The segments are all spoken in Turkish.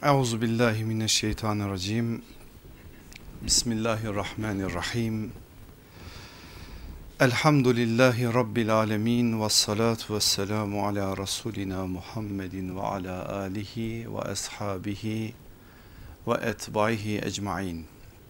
Euzubillahimineşşeytanirracim. Bismillahirrahmanirrahim. Elhamdülillahi Rabbil alemin ve salatu ve selamu ala Resulina Muhammedin ve ala alihi ve ashabihi ve etbaihi ecmain.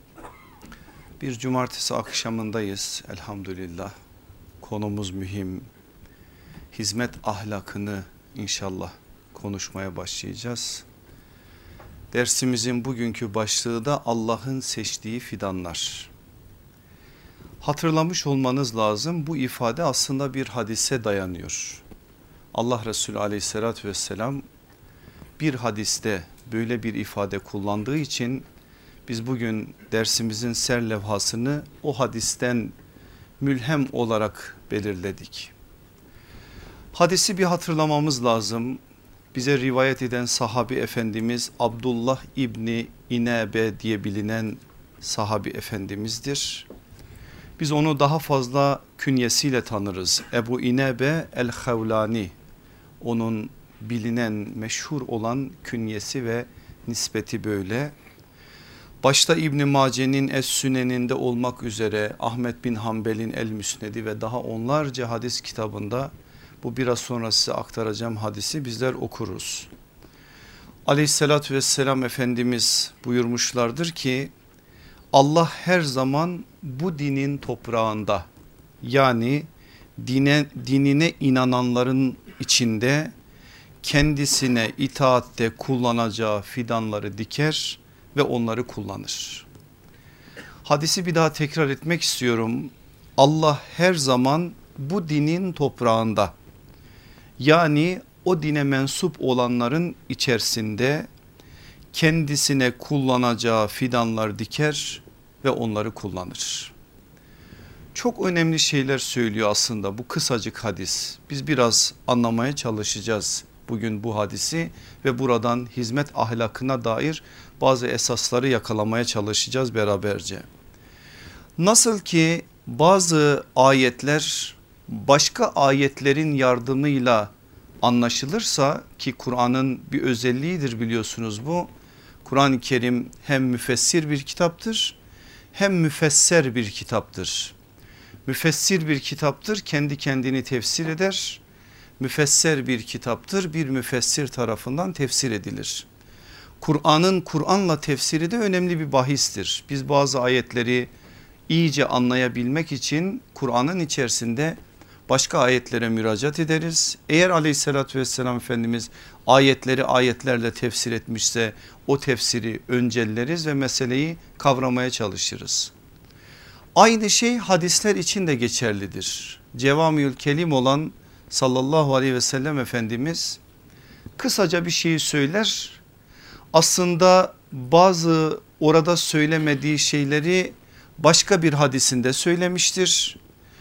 Bir cumartesi akşamındayız elhamdülillah. Konumuz mühim. Hizmet ahlakını inşallah konuşmaya başlayacağız. Dersimizin bugünkü başlığı da Allah'ın seçtiği fidanlar. Hatırlamış olmanız lazım, bu ifade aslında bir hadise dayanıyor. Allah Resulü aleyhissalatü vesselam bir hadiste böyle bir ifade kullandığı için biz bugün dersimizin serlevhasını o hadisten mülhem olarak belirledik. Hadisi bir hatırlamamız lazım. Bize rivayet eden sahabi efendimiz Abdullah İbni İnabe diye bilinen sahabi efendimizdir. Biz onu daha fazla künyesiyle tanırız. Ebu İnabe el-Havlani, onun bilinen meşhur olan künyesi ve nispeti böyle. Başta İbn Mace'nin Es-Sünen'inde olmak üzere Ahmet bin Hanbel'in El-Müsnedi ve daha onlarca hadis kitabında bu biraz sonra size aktaracağım hadisi bizler okuruz. Aleyhissalatü vesselam Efendimiz buyurmuşlardır ki Allah her zaman bu dinin toprağında, yani dinine inananların içinde kendisine itaatte kullanacağı fidanları diker ve onları kullanır. Hadisi bir daha tekrar etmek istiyorum. Allah her zaman bu dinin toprağında, yani o dine mensup olanların içerisinde kendisine kullanacağı fidanlar diker ve onları kullanır. Çok önemli şeyler söylüyor aslında bu kısacık hadis. Biz biraz anlamaya çalışacağız bugün bu hadisi ve buradan hizmet ahlakına dair bazı esasları yakalamaya çalışacağız beraberce. Nasıl ki bazı ayetler başka ayetlerin yardımıyla anlaşılırsa, ki Kur'an'ın bir özelliğidir biliyorsunuz bu. Kur'an-ı Kerim hem müfessir bir kitaptır hem müfesser bir kitaptır. Müfessir bir kitaptır, kendi kendini tefsir eder. Müfesser bir kitaptır, bir müfessir tarafından tefsir edilir. Kur'an'ın Kur'an'la tefsiri de önemli bir bahistir. Biz bazı ayetleri iyice anlayabilmek için Kur'an'ın içerisinde başka ayetlere müracaat ederiz. Eğer aleyhissalatü vesselam Efendimiz ayetleri ayetlerle tefsir etmişse o tefsiri öncelleriz ve meseleyi kavramaya çalışırız. Aynı şey hadisler için de geçerlidir. Cevamiül kelim olan sallallahu aleyhi ve sellem Efendimiz kısaca bir şeyi söyler. Aslında bazı orada söylemediği şeyleri başka bir hadisinde söylemiştir.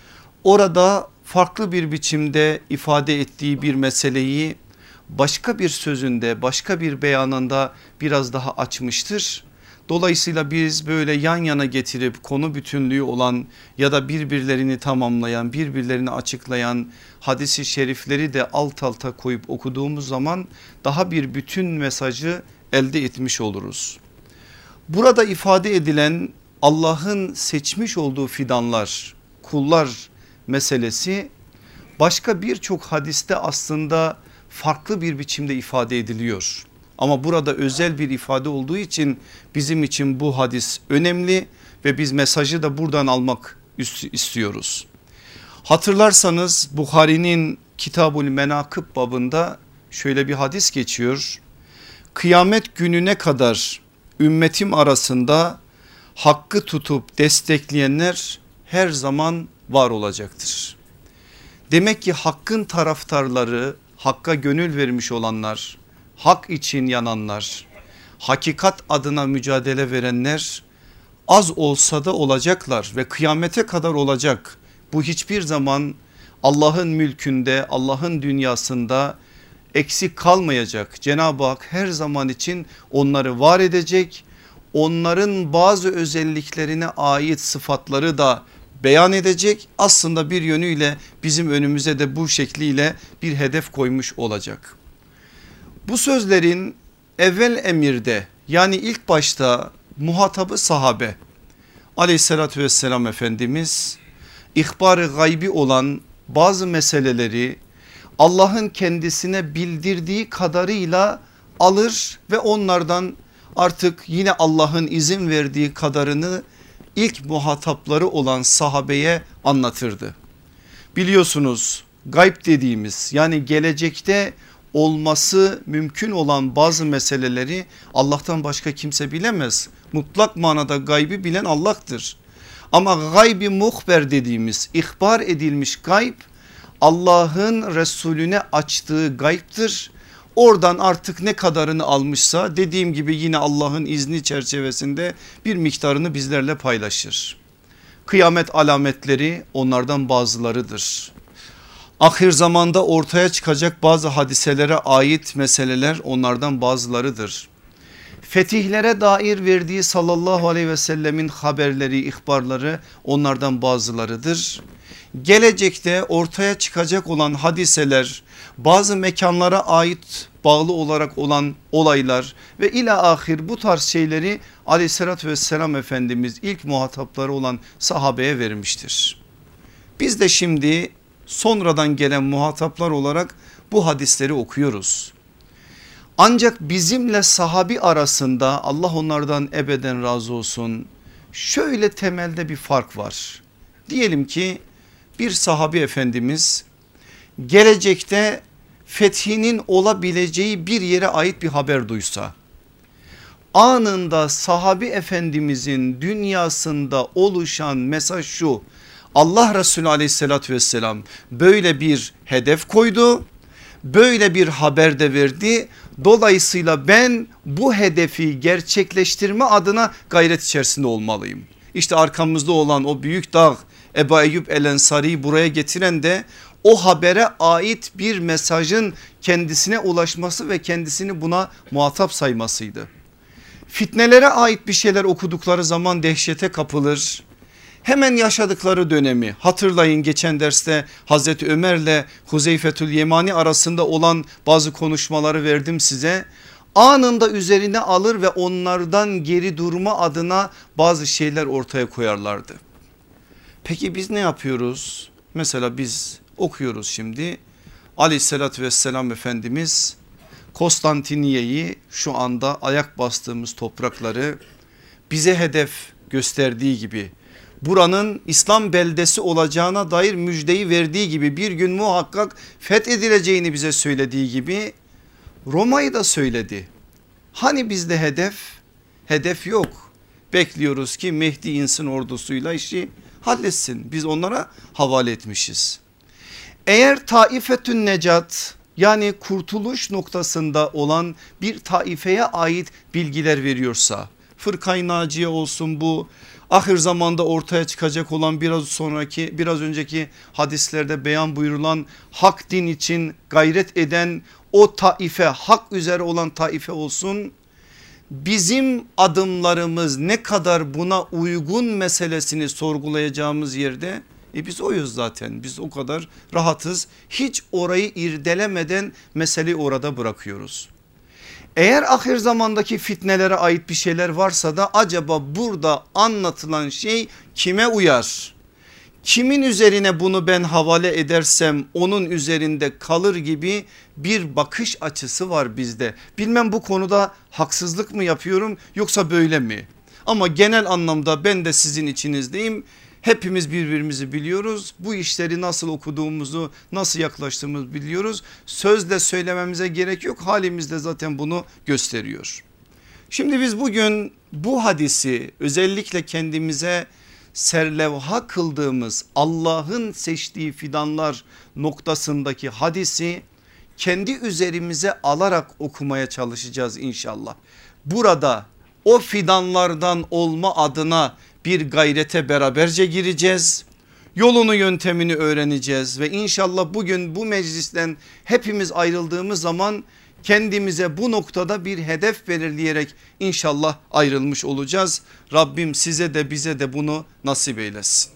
Orada farklı bir biçimde ifade ettiği bir meseleyi başka bir sözünde, başka bir beyanında biraz daha açmıştır. Dolayısıyla biz böyle yan yana getirip konu bütünlüğü olan ya da birbirlerini tamamlayan, birbirlerini açıklayan hadisi şerifleri de alt alta koyup okuduğumuz zaman daha bir bütün mesajı elde etmiş oluruz. Burada ifade edilen Allah'ın seçmiş olduğu fidanlar, kullar meselesi başka birçok hadiste aslında farklı bir biçimde ifade ediliyor. Ama burada özel bir ifade olduğu için bizim için bu hadis önemli ve biz mesajı da buradan almak istiyoruz. Hatırlarsanız Buhari'nin Kitabul Menakıb babında şöyle bir hadis geçiyor. Kıyamet gününe kadar ümmetim arasında hakkı tutup destekleyenler her zaman var olacaktır. Demek ki hakkın taraftarları, hakka gönül vermiş olanlar, hak için yananlar, hakikat adına mücadele verenler az olsa da olacaklar ve kıyamete kadar olacak. Bu hiçbir zaman Allah'ın mülkünde, Allah'ın dünyasında eksik kalmayacak. Cenab-ı Hak her zaman için onları var edecek. Onların bazı özelliklerine ait sıfatları da beyan edecek. Aslında bir yönüyle bizim önümüze de bu şekliyle bir hedef koymuş olacak. Bu sözlerin evvel emirde yani ilk başta muhatabı sahabe, aleyhissalatü vesselam Efendimiz ihbar-ı gaybi olan bazı meseleleri Allah'ın kendisine bildirdiği kadarıyla alır ve onlardan artık yine Allah'ın izin verdiği kadarını ilk muhatapları olan sahabeye anlatırdı. Biliyorsunuz gayb dediğimiz yani gelecekte olması mümkün olan bazı meseleleri Allah'tan başka kimse bilemez. Mutlak manada gaybi bilen Allah'tır. Ama gaybi muhber dediğimiz ihbar edilmiş gayb Allah'ın Resulüne açtığı gaybtır. Oradan artık ne kadarını almışsa dediğim gibi yine Allah'ın izni çerçevesinde bir miktarını bizlerle paylaşır. Kıyamet alametleri onlardan bazılarıdır. Ahir zamanda ortaya çıkacak bazı hadiselere ait meseleler onlardan bazılarıdır. Fetihlere dair verdiği sallallahu aleyhi ve sellemin haberleri, ihbarları onlardan bazılarıdır. Gelecekte ortaya çıkacak olan hadiseler, bazı mekanlara ait bağlı olarak olan olaylar ve ila ahir bu tarz şeyleri aleyhissalatü vesselam Efendimiz ilk muhatapları olan sahabeye vermiştir. Biz de şimdi sonradan gelen muhataplar olarak bu hadisleri okuyoruz. Ancak bizimle sahabi arasında Allah onlardan ebeden razı olsun şöyle temelde bir fark var. Diyelim ki bir sahabi efendimiz gelecekte fethinin olabileceği bir yere ait bir haber duysa, anında sahabi efendimizin dünyasında oluşan mesaj şu: Allah Resulü aleyhissalatü vesselam böyle bir hedef koydu, böyle bir haber de verdi. Dolayısıyla ben bu hedefi gerçekleştirme adına gayret içerisinde olmalıyım. İşte arkamızda olan o büyük dağ Ebu Eyyub el Ensari'yi buraya getiren de o habere ait bir mesajın kendisine ulaşması ve kendisini buna muhatap saymasıydı. Fitnelere ait bir şeyler okudukları zaman dehşete kapılır. Hemen yaşadıkları dönemi hatırlayın, geçen derste Hazreti Ömer'le Huzeyfetül Yemani arasında olan bazı konuşmaları verdim size. Anında üzerine alır ve onlardan geri durma adına bazı şeyler ortaya koyarlardı. Peki biz ne yapıyoruz? Mesela biz okuyoruz şimdi, aleyhissalatü vesselam Efendimiz Konstantiniye'yi, şu anda ayak bastığımız toprakları bize hedef gösterdiği gibi, buranın İslam beldesi olacağına dair müjdeyi verdiği gibi, bir gün muhakkak fethedileceğini bize söylediği gibi Roma'yı da söyledi. Hani bizde hedef yok. Bekliyoruz ki Mehdi insin ordusuyla işi halletsin. Biz onlara havale etmişiz. Eğer Taifetün Necat yani kurtuluş noktasında olan bir taifeye ait bilgiler veriyorsa, Fırkay Naciye olsun, bu ahir zamanda ortaya çıkacak olan biraz önceki hadislerde beyan buyurulan hak din için gayret eden o taife, hak üzere olan taife olsun, bizim adımlarımız ne kadar buna uygun meselesini sorgulayacağımız yerde biz oyuz zaten, biz o kadar rahatız, hiç orayı irdelemeden meseleyi orada bırakıyoruz. Eğer ahir zamandaki fitnelere ait bir şeyler varsa da acaba burada anlatılan şey kime uyar? Kimin üzerine bunu ben havale edersem onun üzerinde kalır gibi bir bakış açısı var bizde. Bilmem bu konuda haksızlık mı yapıyorum yoksa böyle mi? Ama genel anlamda ben de sizin içinizdeyim. Hepimiz birbirimizi biliyoruz. Bu işleri nasıl okuduğumuzu, nasıl yaklaştığımızı biliyoruz. Sözle söylememize gerek yok. Halimiz de zaten bunu gösteriyor. Şimdi biz bugün bu hadisi, özellikle kendimize serlevha kıldığımız Allah'ın seçtiği fidanlar noktasındaki hadisi kendi üzerimize alarak okumaya çalışacağız inşallah. Burada o fidanlardan olma adına bir gayrete beraberce gireceğiz. Yolunu, yöntemini öğreneceğiz ve inşallah bugün bu meclisten hepimiz ayrıldığımız zaman kendimize bu noktada bir hedef belirleyerek inşallah ayrılmış olacağız. Rabbim size de bize de bunu nasip eylesin.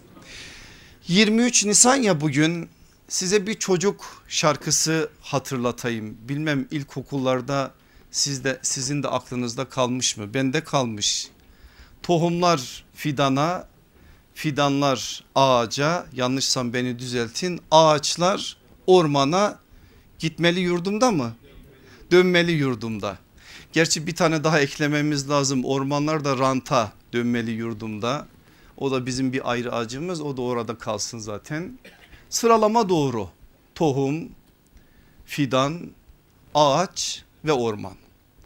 23 Nisan ya bugün, size bir çocuk şarkısı hatırlatayım. Bilmem ilkokullarda Sizin de aklınızda kalmış mı? Bende kalmış. Tohumlar fidana, fidanlar ağaca, yanlışsam beni düzeltin. Ağaçlar ormana, gitmeli yurdumda mı? Dönmeli yurdumda. Gerçi bir tane daha eklememiz lazım. Ormanlar da ranta, dönmeli yurdumda. O da bizim bir ayrı acımız, o da orada kalsın zaten. Sıralama doğru. Tohum, fidan, ağaç ve orman.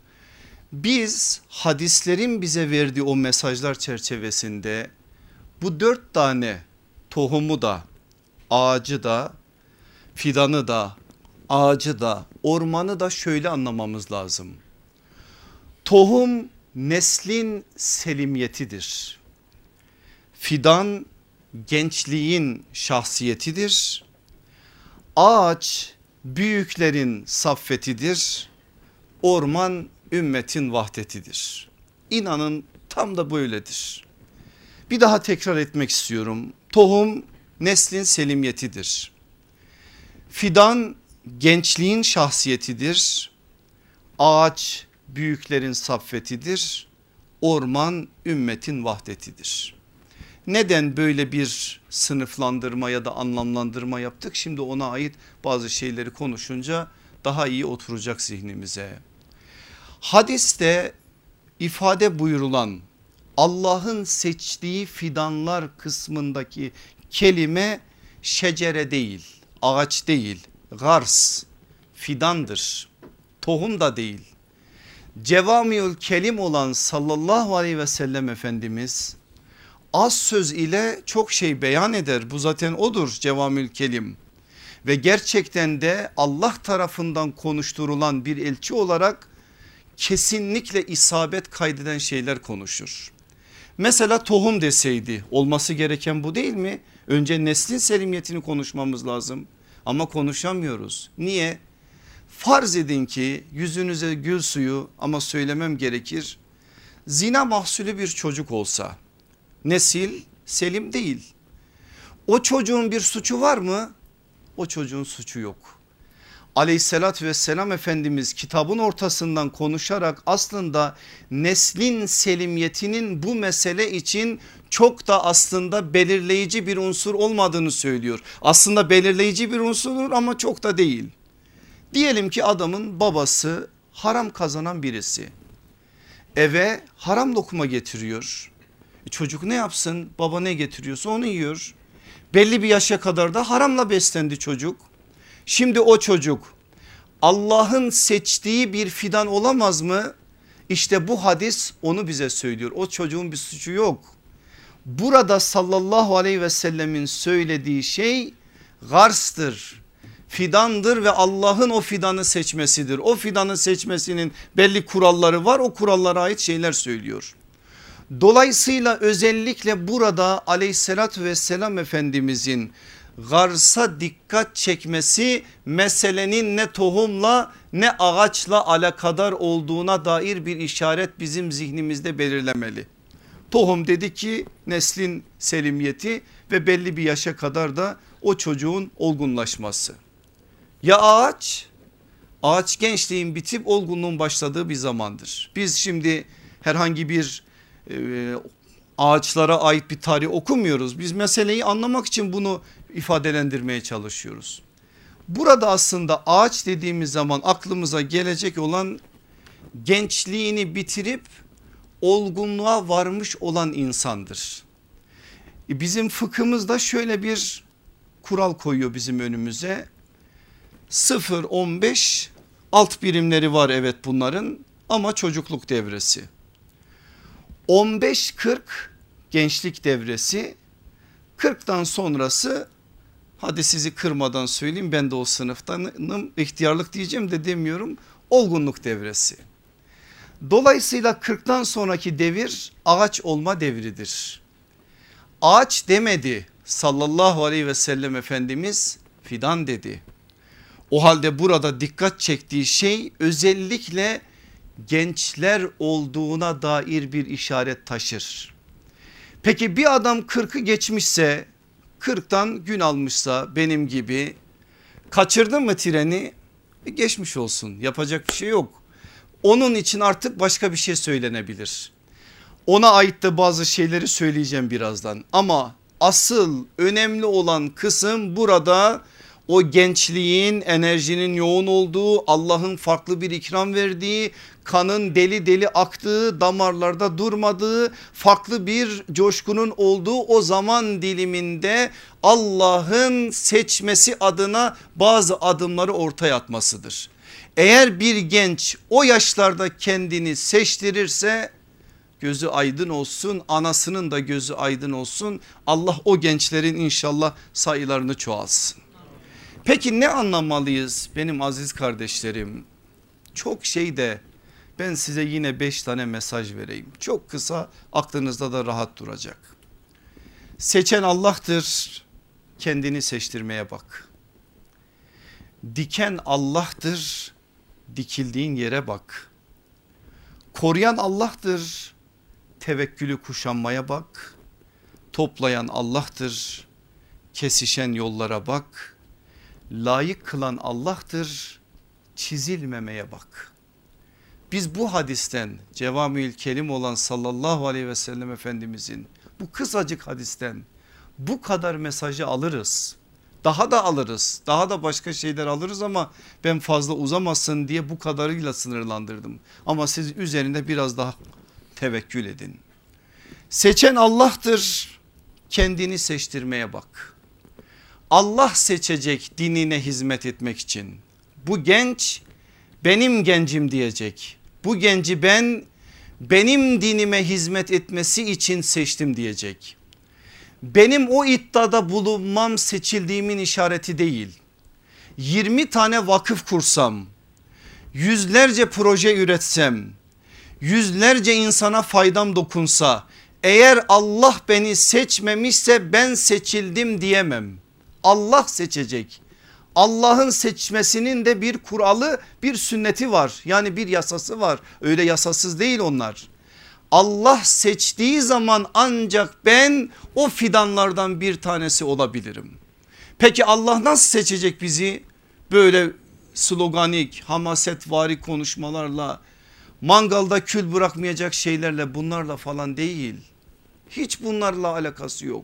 Biz hadislerin bize verdiği o mesajlar çerçevesinde bu 4 tane tohumu da, ağacı da, fidanı da, ağacı da, ormanı da şöyle anlamamız lazım. Tohum neslin selimiyetidir. Fidan gençliğin şahsiyetidir. Ağaç büyüklerin saffetidir. Orman ümmetin vahdetidir. İnanın tam da böyledir. Bir daha tekrar etmek istiyorum. Tohum neslin selimiyetidir. Fidan gençliğin şahsiyetidir. Ağaç büyüklerin saffetidir. Orman ümmetin vahdetidir. Neden böyle bir sınıflandırma ya da anlamlandırma yaptık? Şimdi ona ait bazı şeyleri konuşunca daha iyi oturacak zihnimize. Hadiste ifade buyurulan Allah'ın seçtiği fidanlar kısmındaki kelime şecere değil, ağaç değil, gars, fidandır, tohum da değil. Cevamiül kelim olan sallallahu aleyhi ve sellem Efendimiz az söz ile çok şey beyan eder. Bu zaten odur cevamiül kelim. Ve gerçekten de Allah tarafından konuşturulan bir elçi olarak kesinlikle isabet kaydeden şeyler konuşur. Mesela tohum deseydi, olması gereken bu değil mi? Önce neslin selimiyetini konuşmamız lazım ama konuşamıyoruz. Niye? Farz edin ki yüzünüze gül suyu, ama söylemem gerekir, zina mahsulü bir çocuk olsa, nesil selim değil. O çocuğun bir suçu var mı? O çocuğun suçu yok. Aleyhissalatü vesselam Efendimiz kitabın ortasından konuşarak aslında neslin selimiyetinin bu mesele için çok da aslında belirleyici bir unsur olmadığını söylüyor. Aslında belirleyici bir unsurdur ama çok da değil. Diyelim ki adamın babası haram kazanan birisi, eve haram lokma getiriyor. Çocuk ne yapsın? Baba ne getiriyorsa onu yiyor. Belli bir yaşa kadar da haramla beslendi çocuk. Şimdi o çocuk Allah'ın seçtiği bir fidan olamaz mı? İşte bu hadis onu bize söylüyor. O çocuğun bir suçu yok. Burada sallallahu aleyhi ve sellemin söylediği şey garstır, fidandır ve Allah'ın o fidanı seçmesidir. O fidanı seçmesinin belli kuralları var, o kurallara ait şeyler söylüyor. Dolayısıyla özellikle burada aleyhissalatü vesselam Efendimizin garsa dikkat çekmesi meselenin ne tohumla ne ağaçla alakadar olduğuna dair bir işaret bizim zihnimizde belirlemeli. Tohum dedi ki neslin selimiyeti ve belli bir yaşa kadar da o çocuğun olgunlaşması. Ya ağaç? Ağaç gençliğin bitip olgunluğun başladığı bir zamandır. Biz şimdi herhangi bir ağaçlara ait bir tarih okumuyoruz. Biz meseleyi anlamak için bunu ifadelendirmeye çalışıyoruz. Burada aslında ağaç dediğimiz zaman aklımıza gelecek olan gençliğini bitirip olgunluğa varmış olan insandır. Bizim fıkhımızda şöyle bir kural koyuyor bizim önümüze. 0-15 alt birimleri var evet bunların, ama çocukluk devresi. 15-40 gençlik devresi, 40'tan sonrası, hadi sizi kırmadan söyleyeyim, ben de o sınıftanım, ihtiyarlık diyeceğim de demiyorum, olgunluk devresi. Dolayısıyla 40'tan sonraki devir ağaç olma devridir. Ağaç demedi sallallahu aleyhi ve sellem Efendimiz, fidan dedi. O halde burada dikkat çektiği şey özellikle gençler olduğuna dair bir işaret taşır. Peki bir adam 40'ı geçmişse, 40'tan gün almışsa benim gibi, kaçırdın mı treni? Geçmiş olsun, yapacak bir şey yok. Onun için artık başka bir şey söylenebilir. Ona ait de bazı şeyleri söyleyeceğim birazdan. Ama asıl önemli olan kısım burada o gençliğin, enerjinin yoğun olduğu, Allah'ın farklı bir ikram verdiği, kanın deli deli aktığı, damarlarda durmadığı, farklı bir coşkunun olduğu o zaman diliminde Allah'ın seçmesi adına bazı adımları ortaya atmasıdır. Eğer bir genç o yaşlarda kendini seçtirirse gözü aydın olsun, anasının da gözü aydın olsun. Allah o gençlerin inşallah sayılarını çoğalsın. Peki ne anlamalıyız benim aziz kardeşlerim? Çok şey de ben size yine 5 tane mesaj vereyim. Çok kısa, aklınızda da rahat duracak. Seçen Allah'tır, kendini seçtirmeye bak. Diken Allah'tır, dikildiğin yere bak. Koruyan Allah'tır, tevekkülü kuşanmaya bak. Toplayan Allah'tır, kesişen yollara bak. Layık kılan Allah'tır, çizilmemeye bak. Biz bu hadisten, Cevamiül Kelim olan sallallahu aleyhi ve sellem Efendimizin bu kısacık hadisten bu kadar mesajı alırız. Daha da alırız, daha da başka şeyler alırız ama ben fazla uzamasın diye bu kadarıyla sınırlandırdım. Ama siz üzerinde biraz daha tevekkül edin. Seçen Allah'tır, kendini seçtirmeye bak. Allah seçecek dinine hizmet etmek için. Bu genç benim gencim diyecek. Bu genci benim dinime hizmet etmesi için seçtim diyecek. Benim o iddiada bulunmam seçildiğimin işareti değil. 20 tane vakıf kursam, yüzlerce proje üretsem, yüzlerce insana faydam dokunsa, eğer Allah beni seçmemişse ben seçildim diyemem. Allah seçecek. Allah'ın seçmesinin de bir kuralı, bir sünneti var. Yani bir yasası var. Öyle yasasız değil onlar. Allah seçtiği zaman ancak ben o fidanlardan bir tanesi olabilirim. Peki Allah nasıl seçecek bizi? Böyle sloganik, hamasetvari konuşmalarla, mangalda kül bırakmayacak şeylerle, bunlarla falan değil. Hiç bunlarla alakası yok.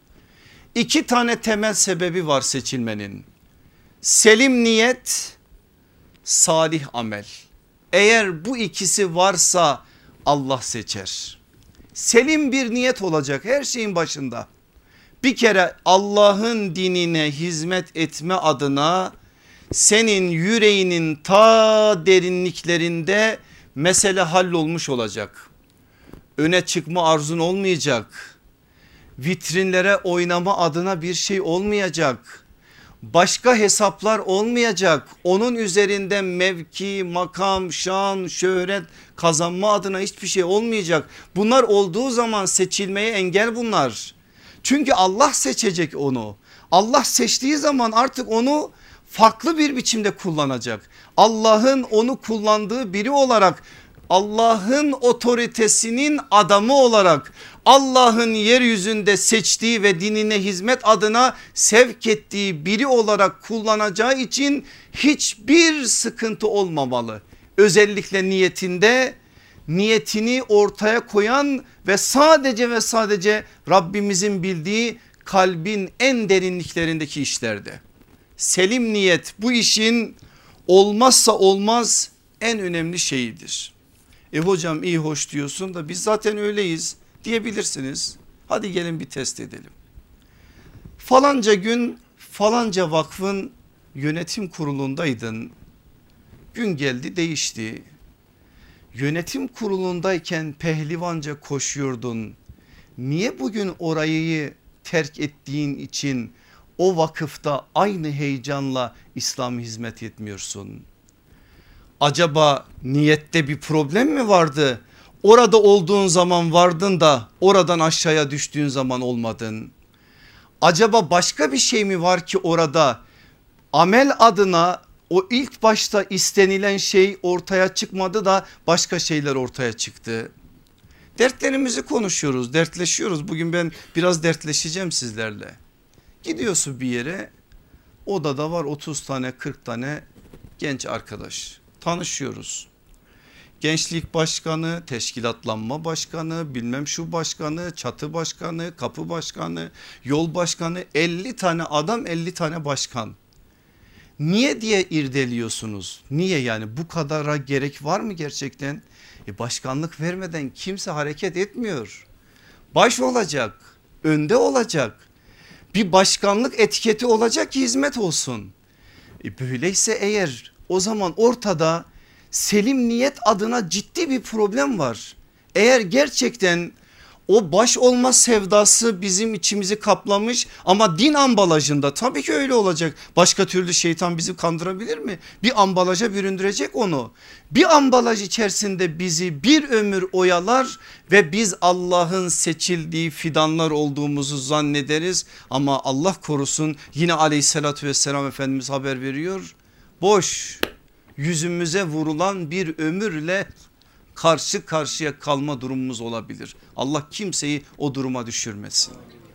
2 tane temel sebebi var seçilmenin. Selim niyet, salih amel. Eğer bu ikisi varsa Allah seçer. Selim bir niyet olacak her şeyin başında. Bir kere Allah'ın dinine hizmet etme adına senin yüreğinin ta derinliklerinde mesele hallolmuş olacak. Öne çıkma arzun olmayacak. Vitrinlere oynama adına bir şey olmayacak. Başka hesaplar olmayacak. Onun üzerinden mevki, makam, şan, şöhret kazanma adına hiçbir şey olmayacak. Bunlar olduğu zaman seçilmeye engel bunlar. Çünkü Allah seçecek onu. Allah seçtiği zaman artık onu farklı bir biçimde kullanacak. Allah'ın onu kullandığı biri olarak, Allah'ın otoritesinin adamı olarak, Allah'ın yeryüzünde seçtiği ve dinine hizmet adına sevk ettiği biri olarak kullanacağı için hiçbir sıkıntı olmamalı. Özellikle niyetini ortaya koyan ve sadece Rabbimizin bildiği kalbin en derinliklerindeki işlerde. Selim niyet bu işin olmazsa olmaz en önemli şeyidir. Hocam iyi hoş diyorsun da biz zaten öyleyiz diyebilirsiniz. Hadi gelin bir test edelim. Falanca gün falanca vakfın yönetim kurulundaydın. Gün geldi değişti. Yönetim kurulundayken pehlivanca koşuyordun. Niye bugün orayı terk ettiğin için o vakıfta aynı heyecanla İslam hizmet etmiyorsun? Acaba niyette bir problem mi vardı? Orada olduğun zaman vardın da oradan aşağıya düştüğün zaman olmadın. Acaba başka bir şey mi var ki orada amel adına o ilk başta istenilen şey ortaya çıkmadı da başka şeyler ortaya çıktı. Dertlerimizi konuşuyoruz, dertleşiyoruz. Bugün ben biraz dertleşeceğim sizlerle. Gidiyorsun bir yere, odada var 30 tane 40 tane genç arkadaş, tanışıyoruz. Gençlik başkanı, teşkilatlanma başkanı, bilmem şu başkanı, çatı başkanı, kapı başkanı, yol başkanı, 50 tane adam, 50 tane başkan. Niye diye irdeliyorsunuz? Niye yani, bu kadara gerek var mı gerçekten? Başkanlık vermeden kimse hareket etmiyor. Baş olacak, önde olacak. Bir başkanlık etiketi olacak ki hizmet olsun. Böyleyse eğer, o zaman ortada selim niyet adına ciddi bir problem var. Eğer gerçekten o baş olma sevdası bizim içimizi kaplamış ama din ambalajında, tabii ki öyle olacak. Başka türlü şeytan bizi kandırabilir mi? Bir ambalaja büründürecek onu. Bir ambalaj içerisinde bizi bir ömür oyalar ve biz Allah'ın seçildiği fidanlar olduğumuzu zannederiz. Ama Allah korusun, yine aleyhissalatü vesselam Efendimiz haber veriyor. Boş, yüzümüze vurulan bir ömürle karşı karşıya kalma durumumuz olabilir. Allah kimseyi o duruma düşürmesin.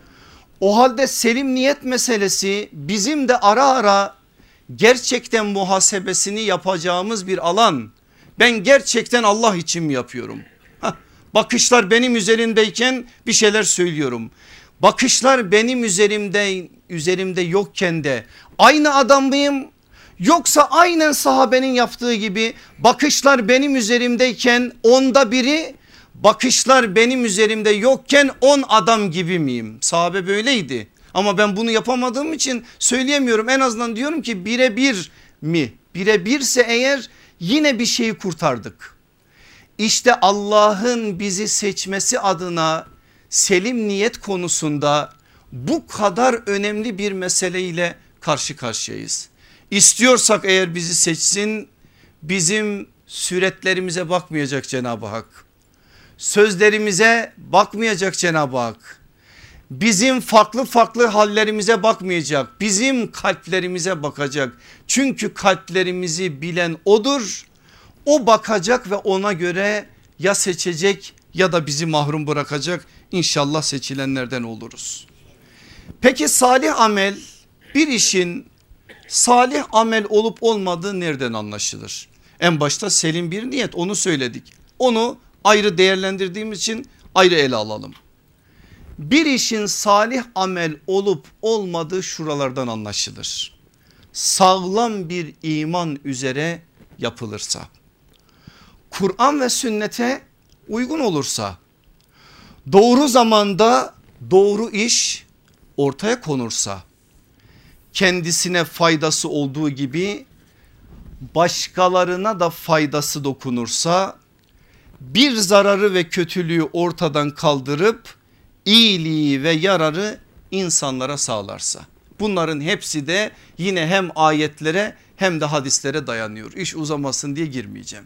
O halde selim niyet meselesi bizim de ara ara gerçekten muhasebesini yapacağımız bir alan. Ben gerçekten Allah için mi yapıyorum? Bakışlar benim üzerimdeyken bir şeyler söylüyorum. Bakışlar benim üzerimde yokken de aynı adam mıyım? Yoksa aynen sahabenin yaptığı gibi bakışlar benim üzerimdeyken 10'da biri, bakışlar benim üzerimde yokken 10 adam gibi miyim? Sahabe böyleydi ama ben bunu yapamadığım için söyleyemiyorum. En azından diyorum ki birebir mi? Birebirse eğer yine bir şeyi kurtardık. İşte Allah'ın bizi seçmesi adına selim niyet konusunda bu kadar önemli bir meseleyle karşı karşıyayız. İstiyorsak eğer bizi seçsin, bizim suretlerimize bakmayacak Cenab-ı Hak. Sözlerimize bakmayacak Cenab-ı Hak. Bizim farklı farklı hallerimize bakmayacak. Bizim kalplerimize bakacak. Çünkü kalplerimizi bilen odur. O bakacak ve ona göre ya seçecek ya da bizi mahrum bırakacak. İnşallah seçilenlerden oluruz. Peki salih amel, bir işin salih amel olup olmadığı nereden anlaşılır? En başta selim bir niyet, onu söyledik. Onu ayrı değerlendirdiğimiz için ayrı ele alalım. Bir işin salih amel olup olmadığı şuralardan anlaşılır. Sağlam bir iman üzere yapılırsa, Kur'an ve sünnete uygun olursa, doğru zamanda doğru iş ortaya konursa, kendisine faydası olduğu gibi başkalarına da faydası dokunursa, bir zararı ve kötülüğü ortadan kaldırıp iyiliği ve yararı insanlara sağlarsa. Bunların hepsi de yine hem ayetlere hem de hadislere dayanıyor. İş uzamasın diye girmeyeceğim.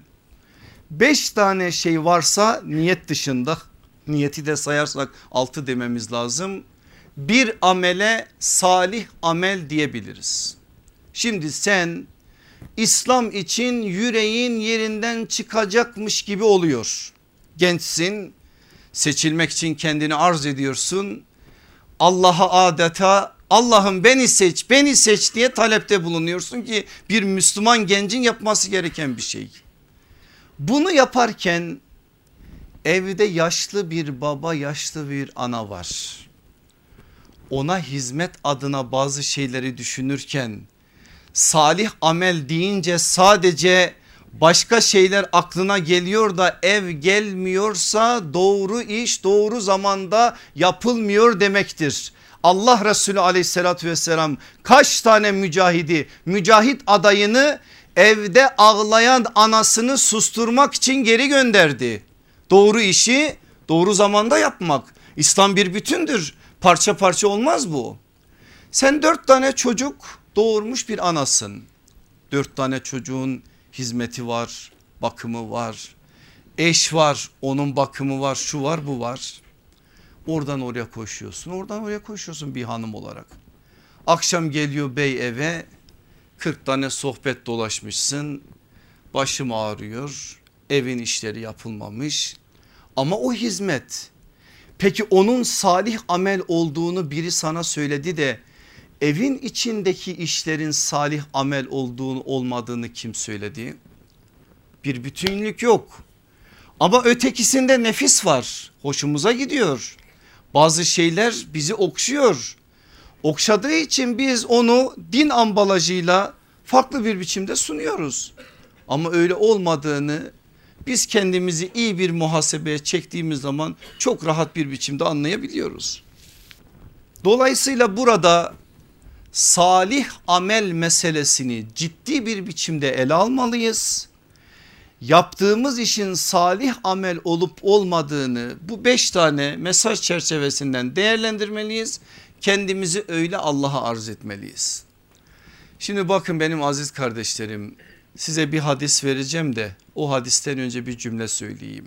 5 tane şey varsa niyet dışında, niyeti de sayarsak 6 dememiz lazım. Bir amele salih amel diyebiliriz. Şimdi sen İslam için yüreğin yerinden çıkacakmış gibi oluyor. Gençsin, seçilmek için kendini arz ediyorsun. Allah'a adeta Allah'ım beni seç diye talepte bulunuyorsun ki bir Müslüman gencin yapması gereken bir şey. Bunu yaparken evde yaşlı bir baba, yaşlı bir ana var. Ona hizmet adına bazı şeyleri düşünürken salih amel deyince sadece başka şeyler aklına geliyor da ev gelmiyorsa doğru iş doğru zamanda yapılmıyor demektir. Allah Resulü aleyhissalatü vesselam kaç tane mücahit adayını evde ağlayan anasını susturmak için geri gönderdi. Doğru işi doğru zamanda yapmak. İslam bir bütündür, parça parça olmaz bu. Sen 4 tane çocuk doğurmuş bir anasın. 4 tane çocuğun hizmeti var, bakımı var, eş var, onun bakımı var, şu var, bu var. Oradan oraya koşuyorsun, oradan oraya koşuyorsun bir hanım olarak. Akşam geliyor bey eve, 40 tane sohbet dolaşmışsın, başım ağrıyor, evin işleri yapılmamış ama o hizmet. Peki onun salih amel olduğunu biri sana söyledi de evin içindeki işlerin salih amel olduğunu olmadığını kim söyledi? Bir bütünlük yok. Ama ötekisinde nefis var, hoşumuza gidiyor. Bazı şeyler bizi okşuyor. Okşadığı için biz onu din ambalajıyla farklı bir biçimde sunuyoruz. Ama öyle olmadığını biz kendimizi iyi bir muhasebeye çektiğimiz zaman çok rahat bir biçimde anlayabiliyoruz. Dolayısıyla burada salih amel meselesini ciddi bir biçimde ele almalıyız. Yaptığımız işin salih amel olup olmadığını bu 5 tane mesaj çerçevesinden değerlendirmeliyiz. Kendimizi öyle Allah'a arz etmeliyiz. Şimdi bakın benim aziz kardeşlerim, size bir hadis vereceğim de o hadisten önce bir cümle söyleyeyim.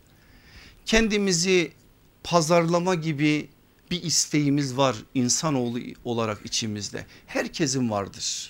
Kendimizi pazarlama gibi bir isteğimiz var insanoğlu olarak içimizde. Herkesin vardır.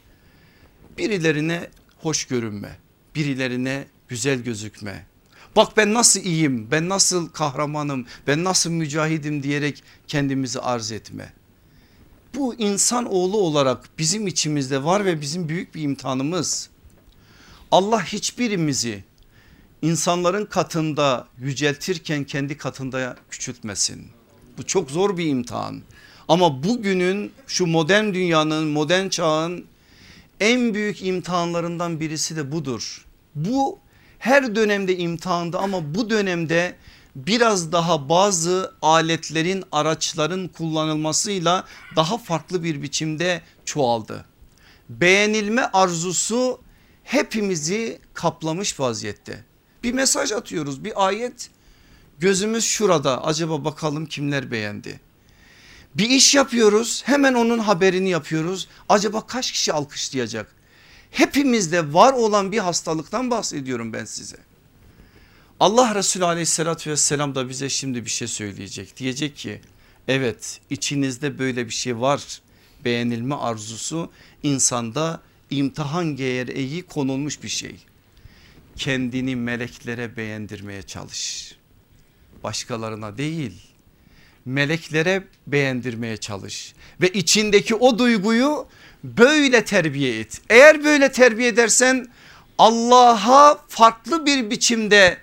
Birilerine hoş görünme, birilerine güzel gözükme. Bak ben nasıl iyiyim, ben nasıl kahramanım, ben nasıl mücahidim diyerek kendimizi arz etme. Bu insanoğlu olarak bizim içimizde var ve bizim büyük bir imtihanımız. Allah hiçbirimizi insanların katında yüceltirken kendi katında küçültmesin. Bu çok zor bir imtihan. Ama bugünün şu modern dünyanın, modern çağın en büyük imtihanlarından birisi de budur. Bu her dönemde imtihandı ama bu dönemde biraz daha bazı aletlerin, araçların kullanılmasıyla daha farklı bir biçimde çoğaldı. Beğenilme arzusu hepimizi kaplamış vaziyette. Bir mesaj atıyoruz, bir ayet, gözümüz şurada, acaba bakalım kimler beğendi. Bir iş yapıyoruz, hemen onun haberini yapıyoruz, acaba kaç kişi alkışlayacak. Hepimizde var olan bir hastalıktan bahsediyorum ben size. Allah Resulü aleyhissalatü vesselam da bize şimdi bir şey söyleyecek. Diyecek ki evet, içinizde böyle bir şey var. Beğenilme arzusu insanda imtihan gereği konulmuş bir şey. Kendini meleklere beğendirmeye çalış. Başkalarına değil, meleklere beğendirmeye çalış. Ve içindeki o duyguyu böyle terbiye et. Eğer böyle terbiye edersen Allah'a farklı bir biçimde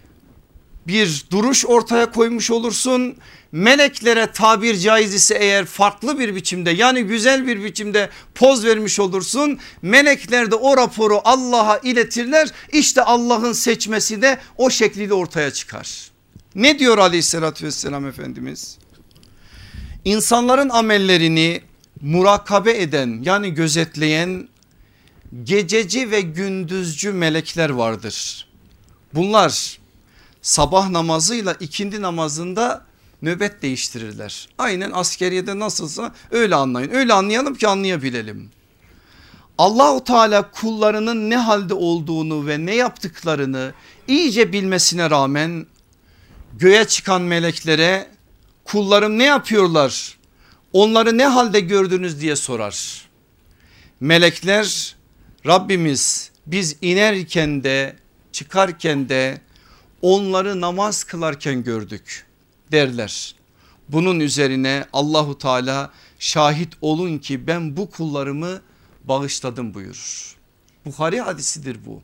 bir duruş ortaya koymuş olursun. Meleklere tabir caiz ise eğer farklı bir biçimde, yani güzel bir biçimde poz vermiş olursun. Melekler de o raporu Allah'a iletirler. İşte Allah'ın seçmesi de o şekilde ortaya çıkar. Ne diyor aleyhissalatü vesselam Efendimiz? İnsanların amellerini murakabe eden, yani gözetleyen gececi ve gündüzcü melekler vardır. Bunlar sabah namazıyla ikindi namazında nöbet değiştirirler. Aynen askeriyede nasılsa öyle anlayın, öyle anlayalım ki anlayabilelim. Allahu Teala kullarının ne halde olduğunu ve ne yaptıklarını iyice bilmesine rağmen göğe çıkan meleklere kullarım ne yapıyorlar, onları ne halde gördünüz diye sorar. Melekler Rabbimiz biz inerken de çıkarken de onları namaz kılarken gördük derler. Bunun üzerine Allahu Teala şahit olun ki ben bu kullarımı bağışladım buyurur. Buhari hadisidir bu.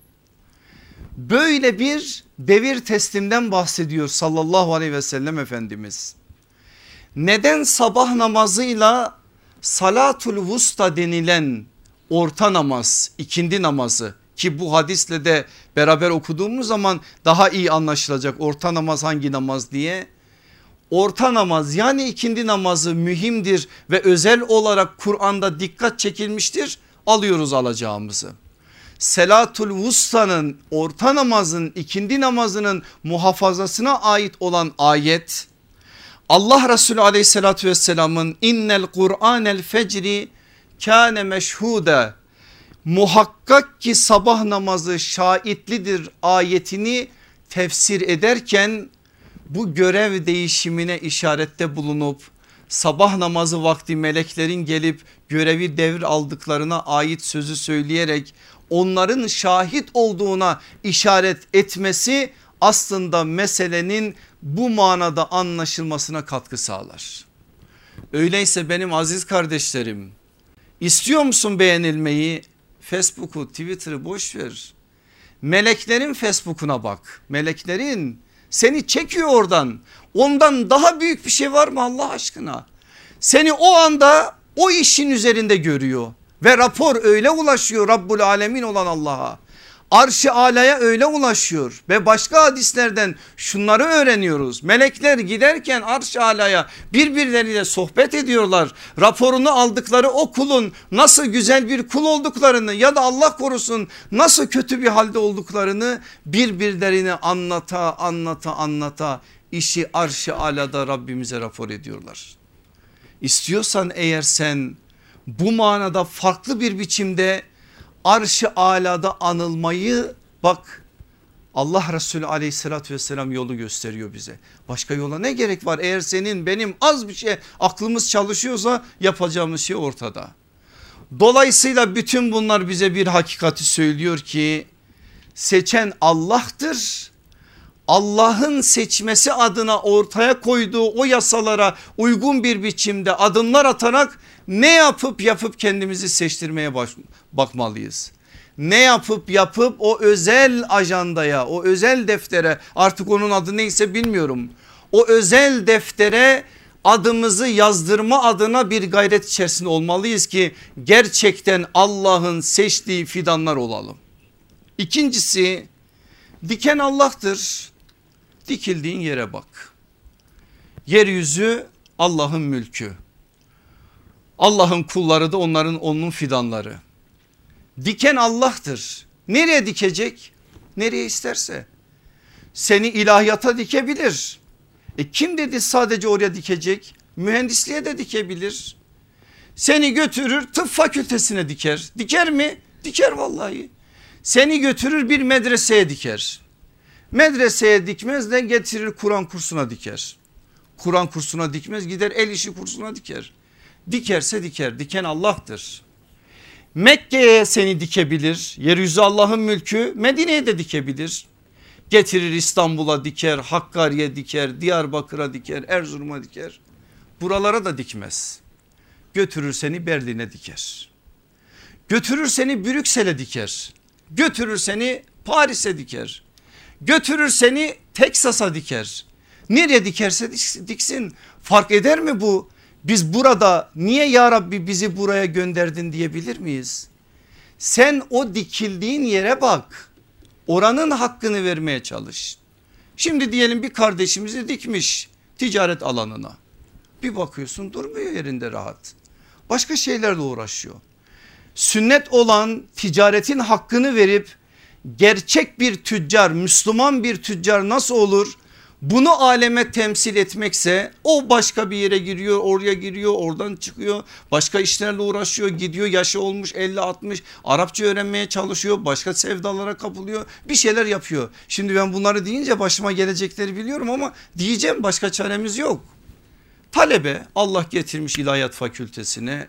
Böyle bir devir teslimden bahsediyor sallallahu aleyhi ve sellem Efendimiz. Neden sabah namazıyla salatul vusta denilen orta namaz, ikindi namazı, ki bu hadisle de beraber okuduğumuz zaman daha iyi anlaşılacak orta namaz hangi namaz diye. Orta namaz yani ikindi namazı mühimdir ve özel olarak Kur'an'da dikkat çekilmiştir, alıyoruz alacağımızı. Selatul Vusta'nın, orta namazın, ikindi namazının muhafazasına ait olan ayet, Allah Resulü aleyhissalatü vesselamın innel Kur'anel fecri kâne meşhuda, muhakkak ki sabah namazı şahitlidir ayetini tefsir ederken bu görev değişimine işarette bulunup sabah namazı vakti meleklerin gelip görevi devir aldıklarına ait sözü söyleyerek onların şahit olduğuna işaret etmesi aslında meselenin bu manada anlaşılmasına katkı sağlar. Öyleyse benim aziz kardeşlerim, istiyor musun beğenilmeyi? Facebook'u, Twitter'ı boş ver. Meleklerin Facebook'una bak. Meleklerin seni çekiyor oradan. Ondan daha büyük bir şey var mı Allah aşkına? Seni o anda o işin üzerinde görüyor ve rapor öyle ulaşıyor Rabbul Alemin olan Allah'a. Arş-ı alaya öyle ulaşıyor ve başka hadislerden şunları öğreniyoruz. Melekler giderken arş-ı alaya birbirleriyle sohbet ediyorlar. Raporunu aldıkları o kulun nasıl güzel bir kul olduklarını ya da Allah korusun nasıl kötü bir halde olduklarını birbirlerine anlata işi arş-ı alada Rabbimize rapor ediyorlar. İstiyorsan eğer sen bu manada farklı bir biçimde arş-ı alada anılmayı bak Allah Resulü aleyhissalatü vesselam yolu gösteriyor bize. Başka yola ne gerek var? Eğer senin benim az bir şey aklımız çalışıyorsa yapacağımız şey ortada. Dolayısıyla bütün bunlar bize bir hakikati söylüyor ki seçen Allah'tır. Allah'ın seçmesi adına ortaya koyduğu o yasalara uygun bir biçimde adımlar atarak ne yapıp kendimizi seçtirmeye bakmalıyız. Ne yapıp o özel ajandaya, o özel deftere, artık onun adı neyse bilmiyorum, o özel deftere adımızı yazdırma adına bir gayret içerisinde olmalıyız ki gerçekten Allah'ın seçtiği fidanlar olalım. İkincisi, diken Allah'tır. Dikildiğin yere bak. Yeryüzü Allah'ın mülkü. Allah'ın kulları da onun fidanları. Diken Allah'tır. Nereye dikecek? Nereye isterse. Seni ilahiyata dikebilir. Kim dedi sadece oraya dikecek? Mühendisliğe de dikebilir. Seni götürür tıp fakültesine diker. Diker mi? Diker vallahi. Seni götürür bir medreseye diker. Medreseye dikmez de getirir Kur'an kursuna diker. Kur'an kursuna dikmez, gider el işi kursuna diker. Dikerse diker, diken Allah'tır. Mekke'ye seni dikebilir, yeryüzü Allah'ın mülkü, Medine'ye de dikebilir. Getirir İstanbul'a diker, Hakkari'ye diker, Diyarbakır'a diker, Erzurum'a diker. Buralara da dikmez. Götürür seni Berlin'e diker. Götürür seni Brüksel'e diker. Götürür seni Paris'e diker. Götürür seni Teksas'a diker. Nereye dikerse diksin, fark eder mi bu? Biz burada niye ya Rabbi bizi buraya gönderdin diyebilir miyiz? Sen o dikildiğin yere bak. Oranın hakkını vermeye çalış. Şimdi diyelim bir kardeşimizi dikmiş ticaret alanına. Bir bakıyorsun durmuyor yerinde rahat. Başka şeylerle uğraşıyor. Sünnet olan ticaretin hakkını verip gerçek bir tüccar, Müslüman bir tüccar nasıl olur? Bunu aleme temsil etmekse o başka bir yere giriyor, oraya giriyor, oradan çıkıyor, başka işlerle uğraşıyor, gidiyor, yaşı olmuş 50-60, Arapça öğrenmeye çalışıyor, başka sevdalara kapılıyor, bir şeyler yapıyor. Şimdi ben bunları deyince başıma gelecekleri biliyorum ama diyeceğim, başka çaremiz yok. Talebe Allah getirmiş ilahiyat fakültesine,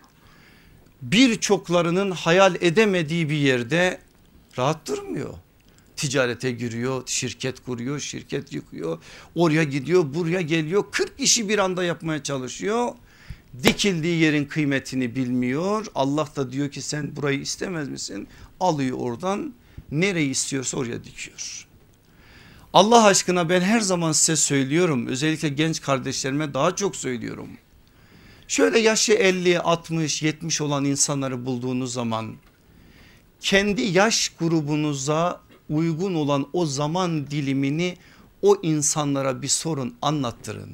birçoklarının hayal edemediği bir yerde rahat durmuyor. Ticarete giriyor, şirket kuruyor, şirket yıkıyor, oraya gidiyor, buraya geliyor, 40 işi bir anda yapmaya çalışıyor. Dikildiği yerin kıymetini bilmiyor. Allah da diyor ki sen burayı istemez misin? Alıyor oradan, nereyi istiyorsa oraya dikiyor. Allah aşkına ben her zaman size söylüyorum, özellikle genç kardeşlerime daha çok söylüyorum. Şöyle yaşı 50, 60, 70 olan insanları bulduğunuz zaman kendi yaş grubunuza uygun olan o zaman dilimini o insanlara bir sorun, anlattırın.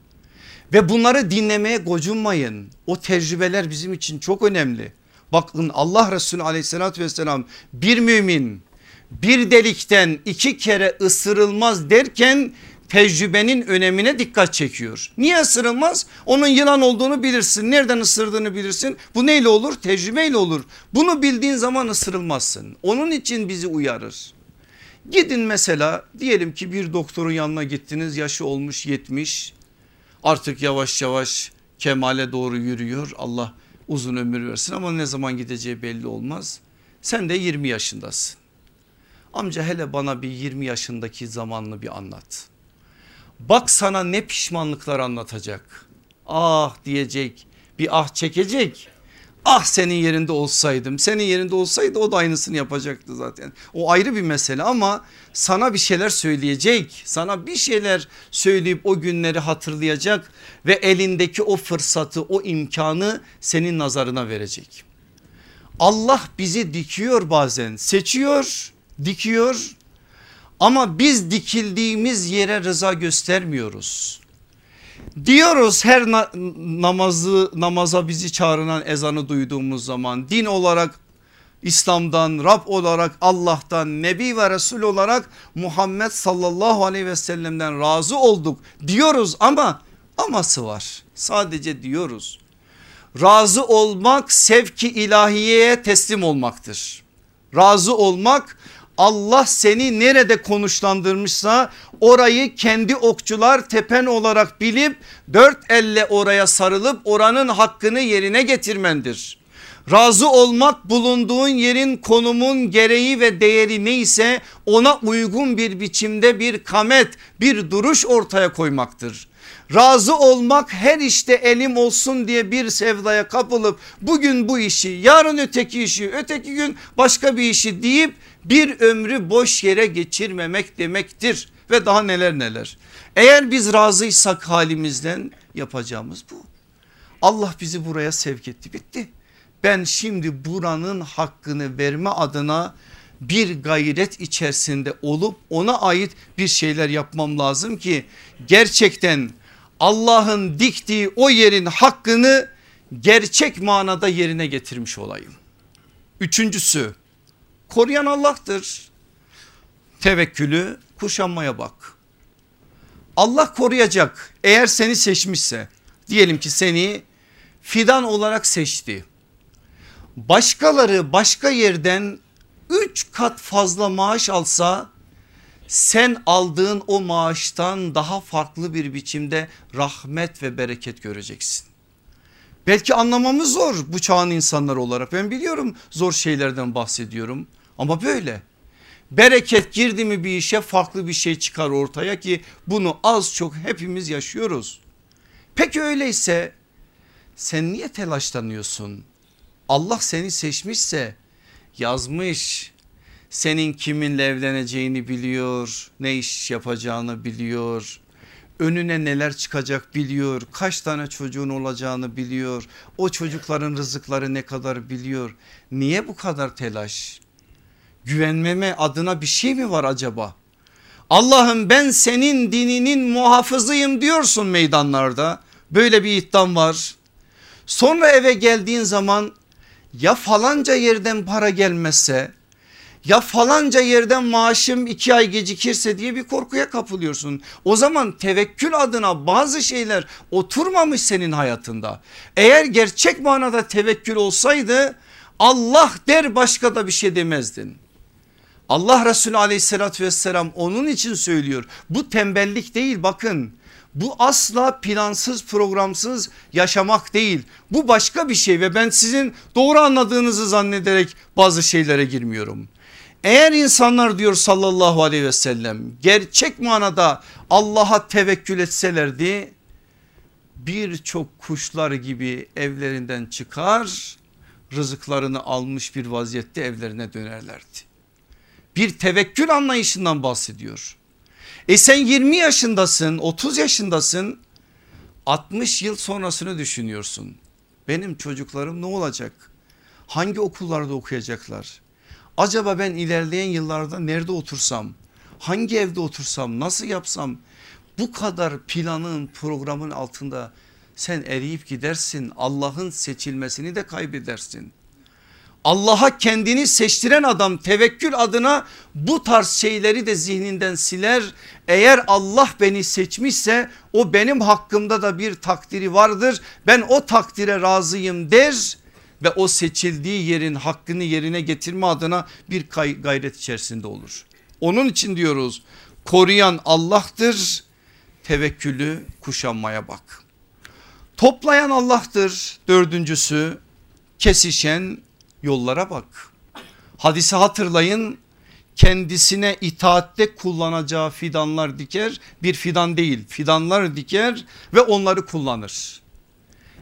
Ve bunları dinlemeye gocunmayın. O tecrübeler bizim için çok önemli. Bakın Allah Resulü aleyhissalatü vesselam bir mümin bir delikten 2 kere ısırılmaz derken tecrübenin önemine dikkat çekiyor. Niye ısırılmaz? Onun yılan olduğunu bilirsin. Nereden ısırdığını bilirsin. Bu neyle olur? Tecrübeyle olur. Bunu bildiğin zaman ısırılmazsın. Onun için bizi uyarır. Gidin mesela diyelim ki bir doktorun yanına gittiniz, yaşı olmuş 70, artık yavaş yavaş kemale doğru yürüyor. Allah uzun ömür versin ama ne zaman gideceği belli olmaz. Sen de 20 yaşındasın. Amca hele bana bir 20 yaşındaki zamanını bir anlat. Bak sana ne pişmanlıklar anlatacak. Ah diyecek, bir ah çekecek. Ah senin yerinde olsaydım, senin yerinde olsaydı o da aynısını yapacaktı zaten. O ayrı bir mesele ama sana bir şeyler söyleyecek, sana bir şeyler söyleyip o günleri hatırlayacak ve elindeki o fırsatı, o imkanı senin nazarına verecek. Allah bizi dikiyor, bazen seçiyor, dikiyor ama biz dikildiğimiz yere rıza göstermiyoruz. Diyoruz her namaza bizi çağıran ezanı duyduğumuz zaman din olarak İslam'dan, Rab olarak Allah'tan, Nebi ve Resul olarak Muhammed sallallahu aleyhi ve sellem'den razı olduk diyoruz ama aması var. Sadece diyoruz. Razı olmak sevki ilahiyeye teslim olmaktır. Razı olmak, Allah seni nerede konuşlandırmışsa orayı kendi okçular tepen olarak bilip dört elle oraya sarılıp oranın hakkını yerine getirmendir. Razı olmak, bulunduğun yerin konumun gereği ve değeri neyse ona uygun bir biçimde bir kamet, bir duruş ortaya koymaktır. Razı olmak, her işte elim olsun diye bir sevdaya kapılıp bugün bu işi, yarın öteki işi, öteki gün başka bir işi deyip bir ömrü boş yere geçirmemek demektir ve daha neler neler. Eğer biz razıysak halimizden, yapacağımız bu. Allah bizi buraya sevk etti, bitti. Ben şimdi buranın hakkını verme adına bir gayret içerisinde olup ona ait bir şeyler yapmam lazım ki gerçekten Allah'ın diktiği o yerin hakkını gerçek manada yerine getirmiş olayım. Üçüncüsü, koruyan Allah'tır. Tevekkülü, kuşanmaya bak. Allah koruyacak eğer seni seçmişse, diyelim ki seni fidan olarak seçti. Başkaları başka yerden 3 kat fazla maaş alsa sen aldığın o maaştan daha farklı bir biçimde rahmet ve bereket göreceksin. Belki anlamamız zor bu çağın insanları olarak, ben biliyorum zor şeylerden bahsediyorum ama böyle. Bereket girdi mi bir işe farklı bir şey çıkar ortaya ki bunu az çok hepimiz yaşıyoruz. Peki öyleyse sen niye telaşlanıyorsun? Allah seni seçmişse, yazmış, senin kiminle evleneceğini biliyor, ne iş yapacağını biliyor, önüne neler çıkacak biliyor, kaç tane çocuğun olacağını biliyor, o çocukların rızıkları ne kadar biliyor. Niye bu kadar telaş? Güvenmeme adına bir şey mi var acaba? Allah'ım ben senin dininin muhafızıyım diyorsun meydanlarda, böyle bir iddiam var. Sonra eve geldiğin zaman ya falanca yerden para gelmezse, ya falanca yerden maaşım 2 ay gecikirse diye bir korkuya kapılıyorsun. O zaman tevekkül adına bazı şeyler oturmamış senin hayatında. Eğer gerçek manada tevekkül olsaydı Allah der, başka da bir şey demezdin. Allah Resulü aleyhissalatü vesselam onun için söylüyor. Bu tembellik değil, bakın. Bu asla plansız programsız yaşamak değil. Bu başka bir şey ve ben sizin doğru anladığınızı zannederek bazı şeylere girmiyorum. Eğer insanlar diyor sallallahu aleyhi ve sellem gerçek manada Allah'a tevekkül etselerdi, birçok kuşlar gibi evlerinden çıkar, rızıklarını almış bir vaziyette evlerine dönerlerdi. Bir tevekkül anlayışından bahsediyor. Sen 20 yaşındasın, 30 yaşındasın, 60 yıl sonrasını düşünüyorsun. Benim çocuklarım ne olacak? Hangi okullarda okuyacaklar? Acaba ben ilerleyen yıllarda nerede otursam? Hangi evde otursam? Nasıl yapsam? Bu kadar planın, programın altında sen eriyip gidersin. Allah'ın seçilmesini de kaybedersin. Allah'a kendini seçtiren adam tevekkül adına bu tarz şeyleri de zihninden siler. Eğer Allah beni seçmişse o benim hakkımda da bir takdiri vardır. Ben o takdire razıyım der ve o seçildiği yerin hakkını yerine getirme adına bir gayret içerisinde olur. Onun için diyoruz koruyan Allah'tır, tevekkülü kuşanmaya bak. Toplayan Allah'tır, dördüncüsü kesişen yollara bak. Hadisi hatırlayın, kendisine itaatte kullanacağı fidanlar diker, bir fidan değil fidanlar diker ve onları kullanır.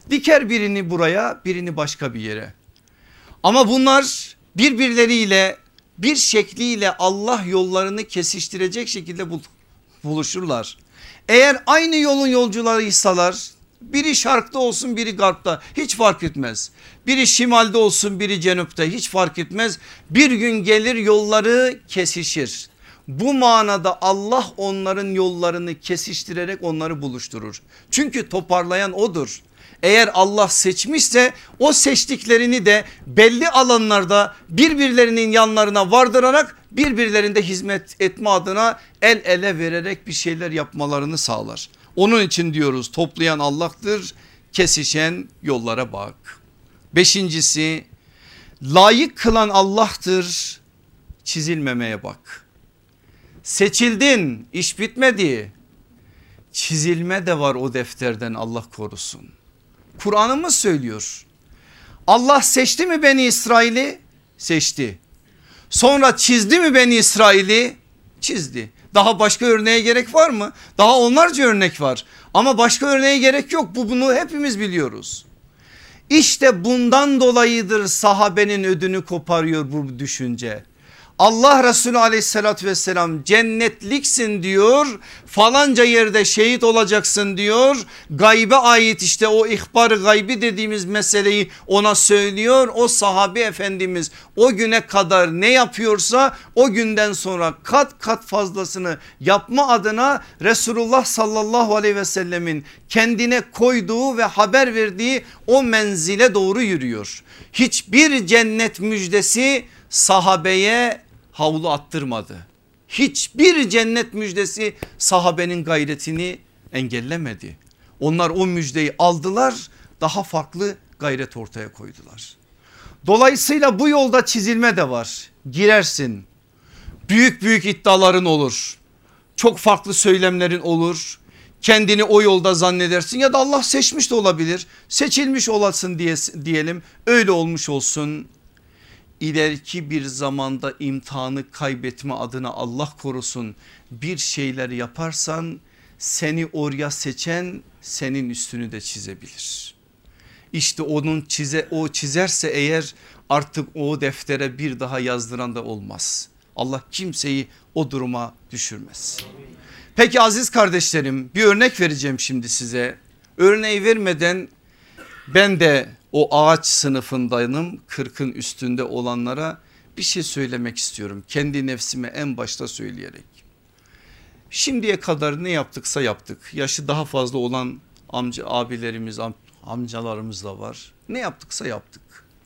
Diker birini buraya, birini başka bir yere. Ama bunlar birbirleriyle bir şekliyle Allah yollarını kesiştirecek şekilde buluşurlar. Eğer aynı yolun yolcularıysalar, biri şarkta olsun biri garpta hiç fark etmez. Biri şimalde olsun biri cenupta hiç fark etmez. Bir gün gelir yolları kesişir. Bu manada Allah onların yollarını kesiştirerek onları buluşturur. Çünkü toparlayan odur. Eğer Allah seçmişse o seçtiklerini de belli alanlarda birbirlerinin yanlarına vardırarak birbirlerinde hizmet etme adına el ele vererek bir şeyler yapmalarını sağlar. Onun için diyoruz toplayan Allah'tır, kesişen yollara bak. Beşincisi, layık kılan Allah'tır, çizilmemeye bak. Seçildin, iş bitmedi. Çizilme de var o defterden, Allah korusun. Kur'an'ımız söylüyor. Allah seçti mi Beni İsrail'i? Seçti. Sonra çizdi mi Beni İsrail'i? Çizdi. Daha başka örneğe gerek var mı? Daha onlarca örnek var. Ama başka örneğe gerek yok. Bunu hepimiz biliyoruz. İşte bundan dolayıdır sahabenin ödünü koparıyor bu düşünce. Allah Resulü aleyhissalatü vesselam cennetliksin diyor, falanca yerde şehit olacaksın diyor, gaybe ait işte o ihbar-ı gaybi dediğimiz meseleyi ona söylüyor. O sahabi efendimiz o güne kadar ne yapıyorsa o günden sonra kat kat fazlasını yapma adına Resulullah sallallahu aleyhi ve sellemin kendine koyduğu ve haber verdiği o menzile doğru yürüyor. Hiçbir cennet müjdesi sahabeye havlu attırmadı. Hiçbir cennet müjdesi sahabenin gayretini engellemedi. Onlar o müjdeyi aldılar, daha farklı gayret ortaya koydular. Dolayısıyla bu yolda çizilme de var. Girersin, büyük büyük iddiaların olur, çok farklı söylemlerin olur. Kendini o yolda zannedersin ya da Allah seçmiş de olabilir. Seçilmiş olasın diyelim, öyle olmuş olsun. İleriki bir zamanda imtihanı kaybetme adına Allah korusun bir şeyler yaparsan seni oraya seçen senin üstünü de çizebilir. İşte o çizerse eğer artık o deftere bir daha yazdıran da olmaz. Allah kimseyi o duruma düşürmez. Peki aziz kardeşlerim, bir örnek vereceğim şimdi size. Örneği vermeden ben de o ağaç sınıfındayım, 40'ın üstünde olanlara bir şey söylemek istiyorum. Kendi nefsime en başta söyleyerek. Şimdiye kadar ne yaptıksa yaptık. Yaşı daha fazla olan abilerimiz, amcalarımız da var. Ne yaptıksa yaptık.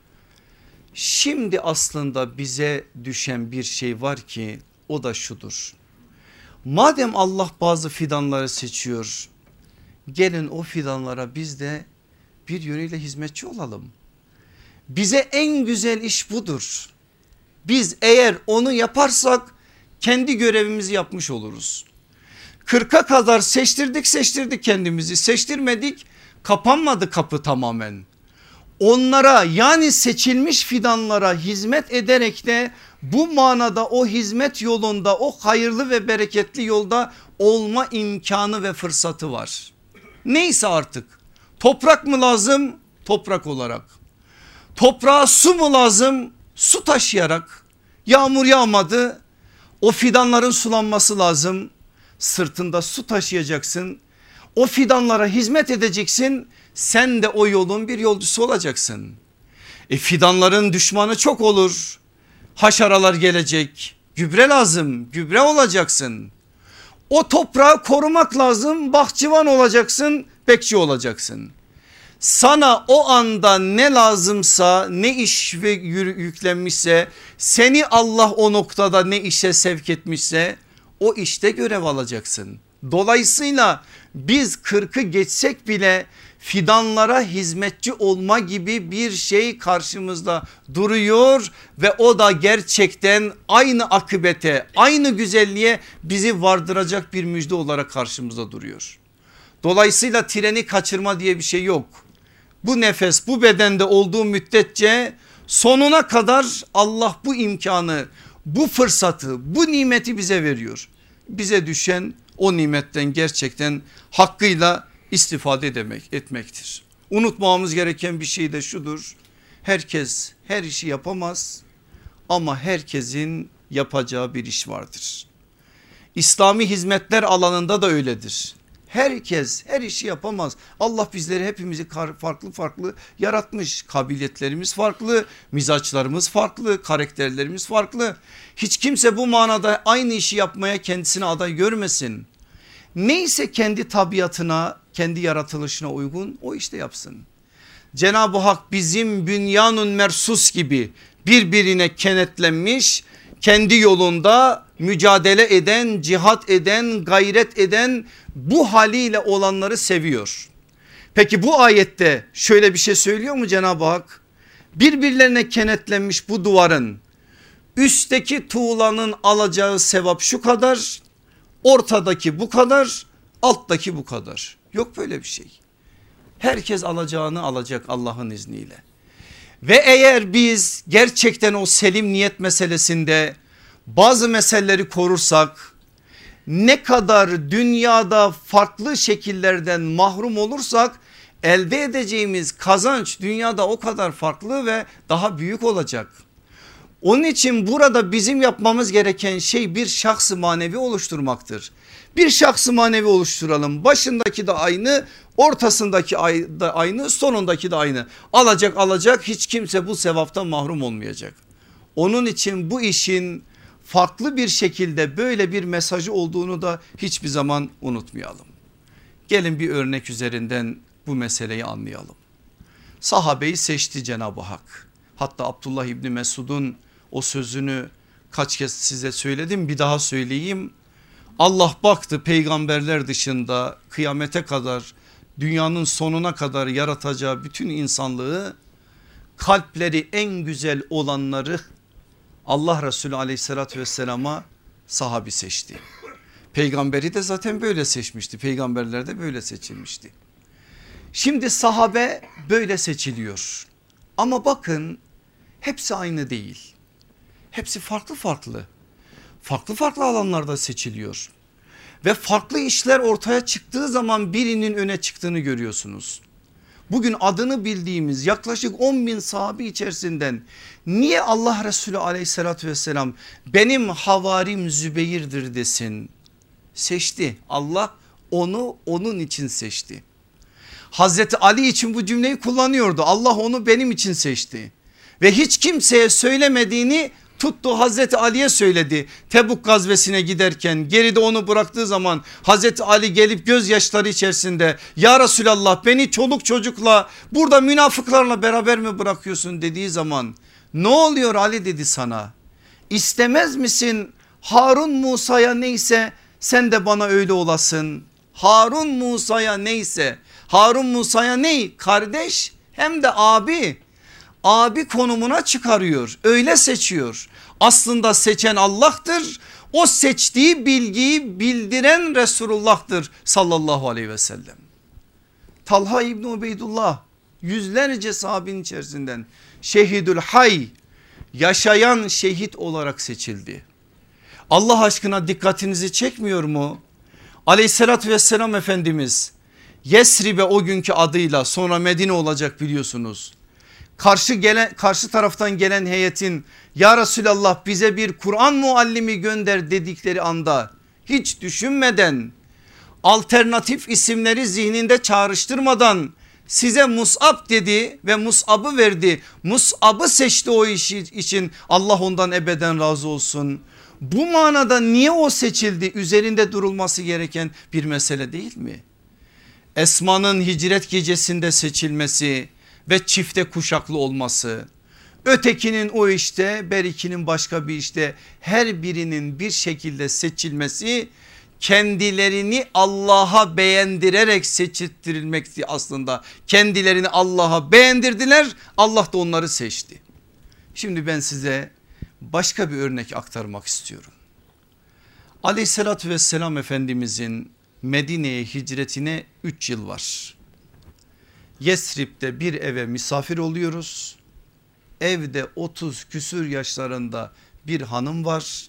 Şimdi aslında bize düşen bir şey var ki o da şudur. Madem Allah bazı fidanları seçiyor, gelin o fidanlara biz de bir yönüyle hizmetçi olalım. Bize en güzel iş budur. Biz eğer onu yaparsak kendi görevimizi yapmış oluruz. 40'a kadar seçtirdik kendimizi, seçtirmedik, kapanmadı kapı tamamen. Onlara yani seçilmiş fidanlara hizmet ederek de bu manada o hizmet yolunda, o hayırlı ve bereketli yolda olma imkanı ve fırsatı var. Neyse artık. Toprak mı lazım? Toprak olarak. Toprağa su mu lazım? Su taşıyarak. Yağmur yağmadı. O fidanların sulanması lazım. Sırtında su taşıyacaksın. O fidanlara hizmet edeceksin. Sen de o yolun bir yolcusu olacaksın. Fidanların düşmanı çok olur. Haşaralar gelecek. Gübre lazım. Gübre olacaksın. O toprağı korumak lazım. Bahçıvan olacaksın. Bekçi olacaksın. Sana o anda ne lazımsa, ne iş yüklenmişse, seni Allah o noktada ne işe sevk etmişse o işte görev alacaksın. Dolayısıyla biz 40'ı geçsek bile fidanlara hizmetçi olma gibi bir şey karşımızda duruyor ve o da gerçekten aynı akıbete, aynı güzelliğe bizi vardıracak bir müjde olarak karşımızda duruyor. Dolayısıyla treni kaçırma diye bir şey yok. Bu nefes bu bedende olduğu müddetçe sonuna kadar Allah bu imkanı, bu fırsatı, bu nimeti bize veriyor. Bize düşen o nimetten gerçekten hakkıyla istifade etmektir. Unutmamamız gereken bir şey de şudur. Herkes her işi yapamaz ama herkesin yapacağı bir iş vardır. İslami hizmetler alanında da öyledir. Herkes her işi yapamaz. Allah bizleri hepimizi farklı farklı yaratmış. Kabiliyetlerimiz farklı, mizaçlarımız farklı, karakterlerimiz farklı. Hiç kimse bu manada aynı işi yapmaya kendisine aday görmesin. Neyse kendi tabiatına, kendi yaratılışına uygun o işte yapsın. Cenab-ı Hak bizim bünyanun mersus gibi birbirine kenetlenmiş, kendi yolunda mücadele eden, cihat eden, gayret eden bu haliyle olanları seviyor. Peki bu ayette şöyle bir şey söylüyor mu Cenab-ı Hak? Birbirlerine kenetlenmiş bu duvarın üstteki tuğlanın alacağı sevap şu kadar, ortadaki bu kadar, alttaki bu kadar. Yok böyle bir şey. Herkes alacağını alacak Allah'ın izniyle. Ve eğer biz gerçekten o selim niyet meselesinde bazı meseleleri korursak, ne kadar dünyada farklı şekillerden mahrum olursak elde edeceğimiz kazanç dünyada o kadar farklı ve daha büyük olacak. Onun için burada bizim yapmamız gereken şey bir şahs-ı manevi oluşturmaktır. Bir şahs-ı manevi oluşturalım. Başındaki de aynı, ortasındaki de aynı, sonundaki de aynı. Alacak hiç kimse bu sevaptan mahrum olmayacak. Onun için bu işin farklı bir şekilde böyle bir mesajı olduğunu da hiçbir zaman unutmayalım. Gelin bir örnek üzerinden bu meseleyi anlayalım. Sahabeyi seçti Cenab-ı Hak. Hatta Abdullah İbni Mesud'un o sözünü kaç kez size söyledim, bir daha söyleyeyim. Allah baktı peygamberler dışında kıyamete kadar, dünyanın sonuna kadar yaratacağı bütün insanlığı, kalpleri en güzel olanları Allah Resulü aleyhissalatü vesselama sahabi seçti. Peygamberi de zaten böyle seçmişti. Peygamberler de böyle seçilmişti. Şimdi sahabe böyle seçiliyor. Ama bakın hepsi aynı değil. Hepsi farklı farklı. Farklı farklı alanlarda seçiliyor. Ve farklı işler ortaya çıktığı zaman birinin öne çıktığını görüyorsunuz. Bugün adını bildiğimiz yaklaşık 10 bin sahabi içerisinden niye Allah Resulü aleyhissalatü vesselam benim havarim Zübeyir'dir desin? Seçti. Allah onu onun için seçti. Hazreti Ali için bu cümleyi kullanıyordu. Allah onu benim için seçti. Ve hiç kimseye söylemediğini tuttu Hazreti Ali'ye söyledi. Tebuk gazvesine giderken geride onu bıraktığı zaman Hazreti Ali gelip gözyaşları içerisinde ya Resulallah beni çoluk çocukla burada münafıklarla beraber mi bırakıyorsun dediği zaman ne oluyor Ali dedi sana, istemez misin Harun Musa'ya neyse sen de bana öyle olasın. Harun Musa'ya neyse, Harun Musa'ya ney? Kardeş hem de abi konumuna çıkarıyor, öyle seçiyor. Aslında seçen Allah'tır, o seçtiği bilgiyi bildiren Resulullah'tır sallallahu aleyhi ve sellem. Talha İbni Ubeydullah yüzlerce sahabinin içerisinden şehidül hay, yaşayan şehit olarak seçildi. Allah aşkına dikkatinizi çekmiyor mu? Aleyhissalatü vesselam Efendimiz Yesrib'e o günkü adıyla, sonra Medine olacak biliyorsunuz. Karşı taraftan gelen heyetin ya Resulallah bize bir Kur'an muallimi gönder dedikleri anda hiç düşünmeden, alternatif isimleri zihninde çağrıştırmadan size Mus'ab dedi ve Mus'ab'ı verdi. Mus'ab'ı seçti o işi için, Allah ondan ebeden razı olsun. Bu manada niye o seçildi? Üzerinde durulması gereken bir mesele değil mi? Esma'nın hicret gecesinde seçilmesi ve çifte kuşaklı olması, ötekinin o işte, berikinin başka bir işte, her birinin bir şekilde seçilmesi kendilerini Allah'a beğendirerek seçiltirilmekti aslında. Kendilerini Allah'a beğendirdiler, Allah da onları seçti. Şimdi ben size başka bir örnek aktarmak istiyorum. Aleyhissalatü vesselam Efendimizin Medine'ye hicretine 3 yıl var. Yesrib'de bir eve misafir oluyoruz. Evde 30 küsür yaşlarında bir hanım var.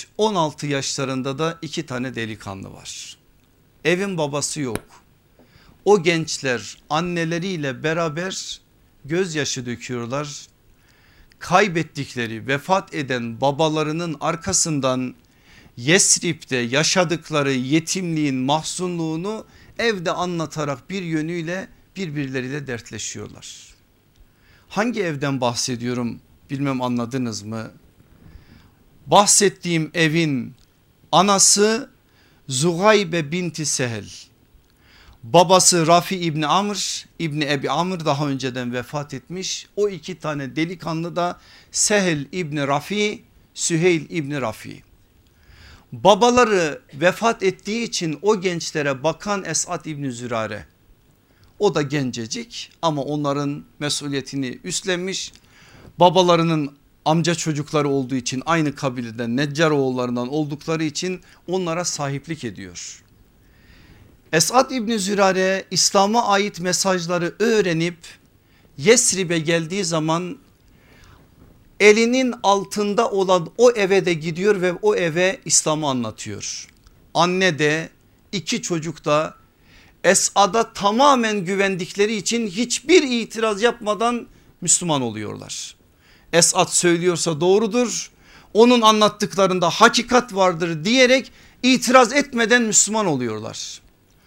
15-16 yaşlarında da 2 tane delikanlı var. Evin babası yok. O gençler anneleriyle beraber gözyaşı döküyorlar. Kaybettikleri, vefat eden babalarının arkasından Yesrib'de yaşadıkları yetimliğin mahzunluğunu evde anlatarak bir yönüyle birbirleriyle dertleşiyorlar. Hangi evden bahsediyorum bilmem, anladınız mı? Bahsettiğim evin anası Zugaybe binti Sehel. Babası Rafi İbni Amr, İbni Ebi Amr daha önceden vefat etmiş. O iki tane delikanlı da Sehel İbni Rafi, Süheyl İbni Rafi. Babaları vefat ettiği için o gençlere bakan Esad İbni Zürare. O da gencecik ama onların mesuliyetini üstlenmiş. Babalarının amca çocukları olduğu için, aynı kabileden Neccaroğullarından oldukları için onlara sahiplik ediyor. Esad İbni Zürare İslam'a ait mesajları öğrenip Yesrib'e geldiği zaman elinin altında olan o eve de gidiyor ve o eve İslam'ı anlatıyor. Anne de iki çocuk da Esad'a tamamen güvendikleri için hiçbir itiraz yapmadan Müslüman oluyorlar. Esad söylüyorsa doğrudur, onun anlattıklarında hakikat vardır diyerek itiraz etmeden Müslüman oluyorlar.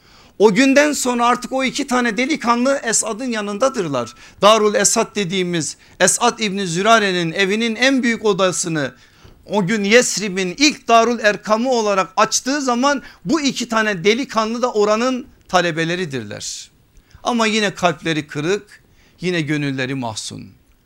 O günden sonra artık o iki tane delikanlı Esad'ın yanındadırlar. Darul Esad dediğimiz Esad İbni Zürare'nin evinin en büyük odasını o gün Yesrib'in ilk Darul Erkam'ı olarak açtığı zaman bu iki tane delikanlı da oranın talebeleridirler. Ama yine kalpleri kırık, yine gönülleri mahzun.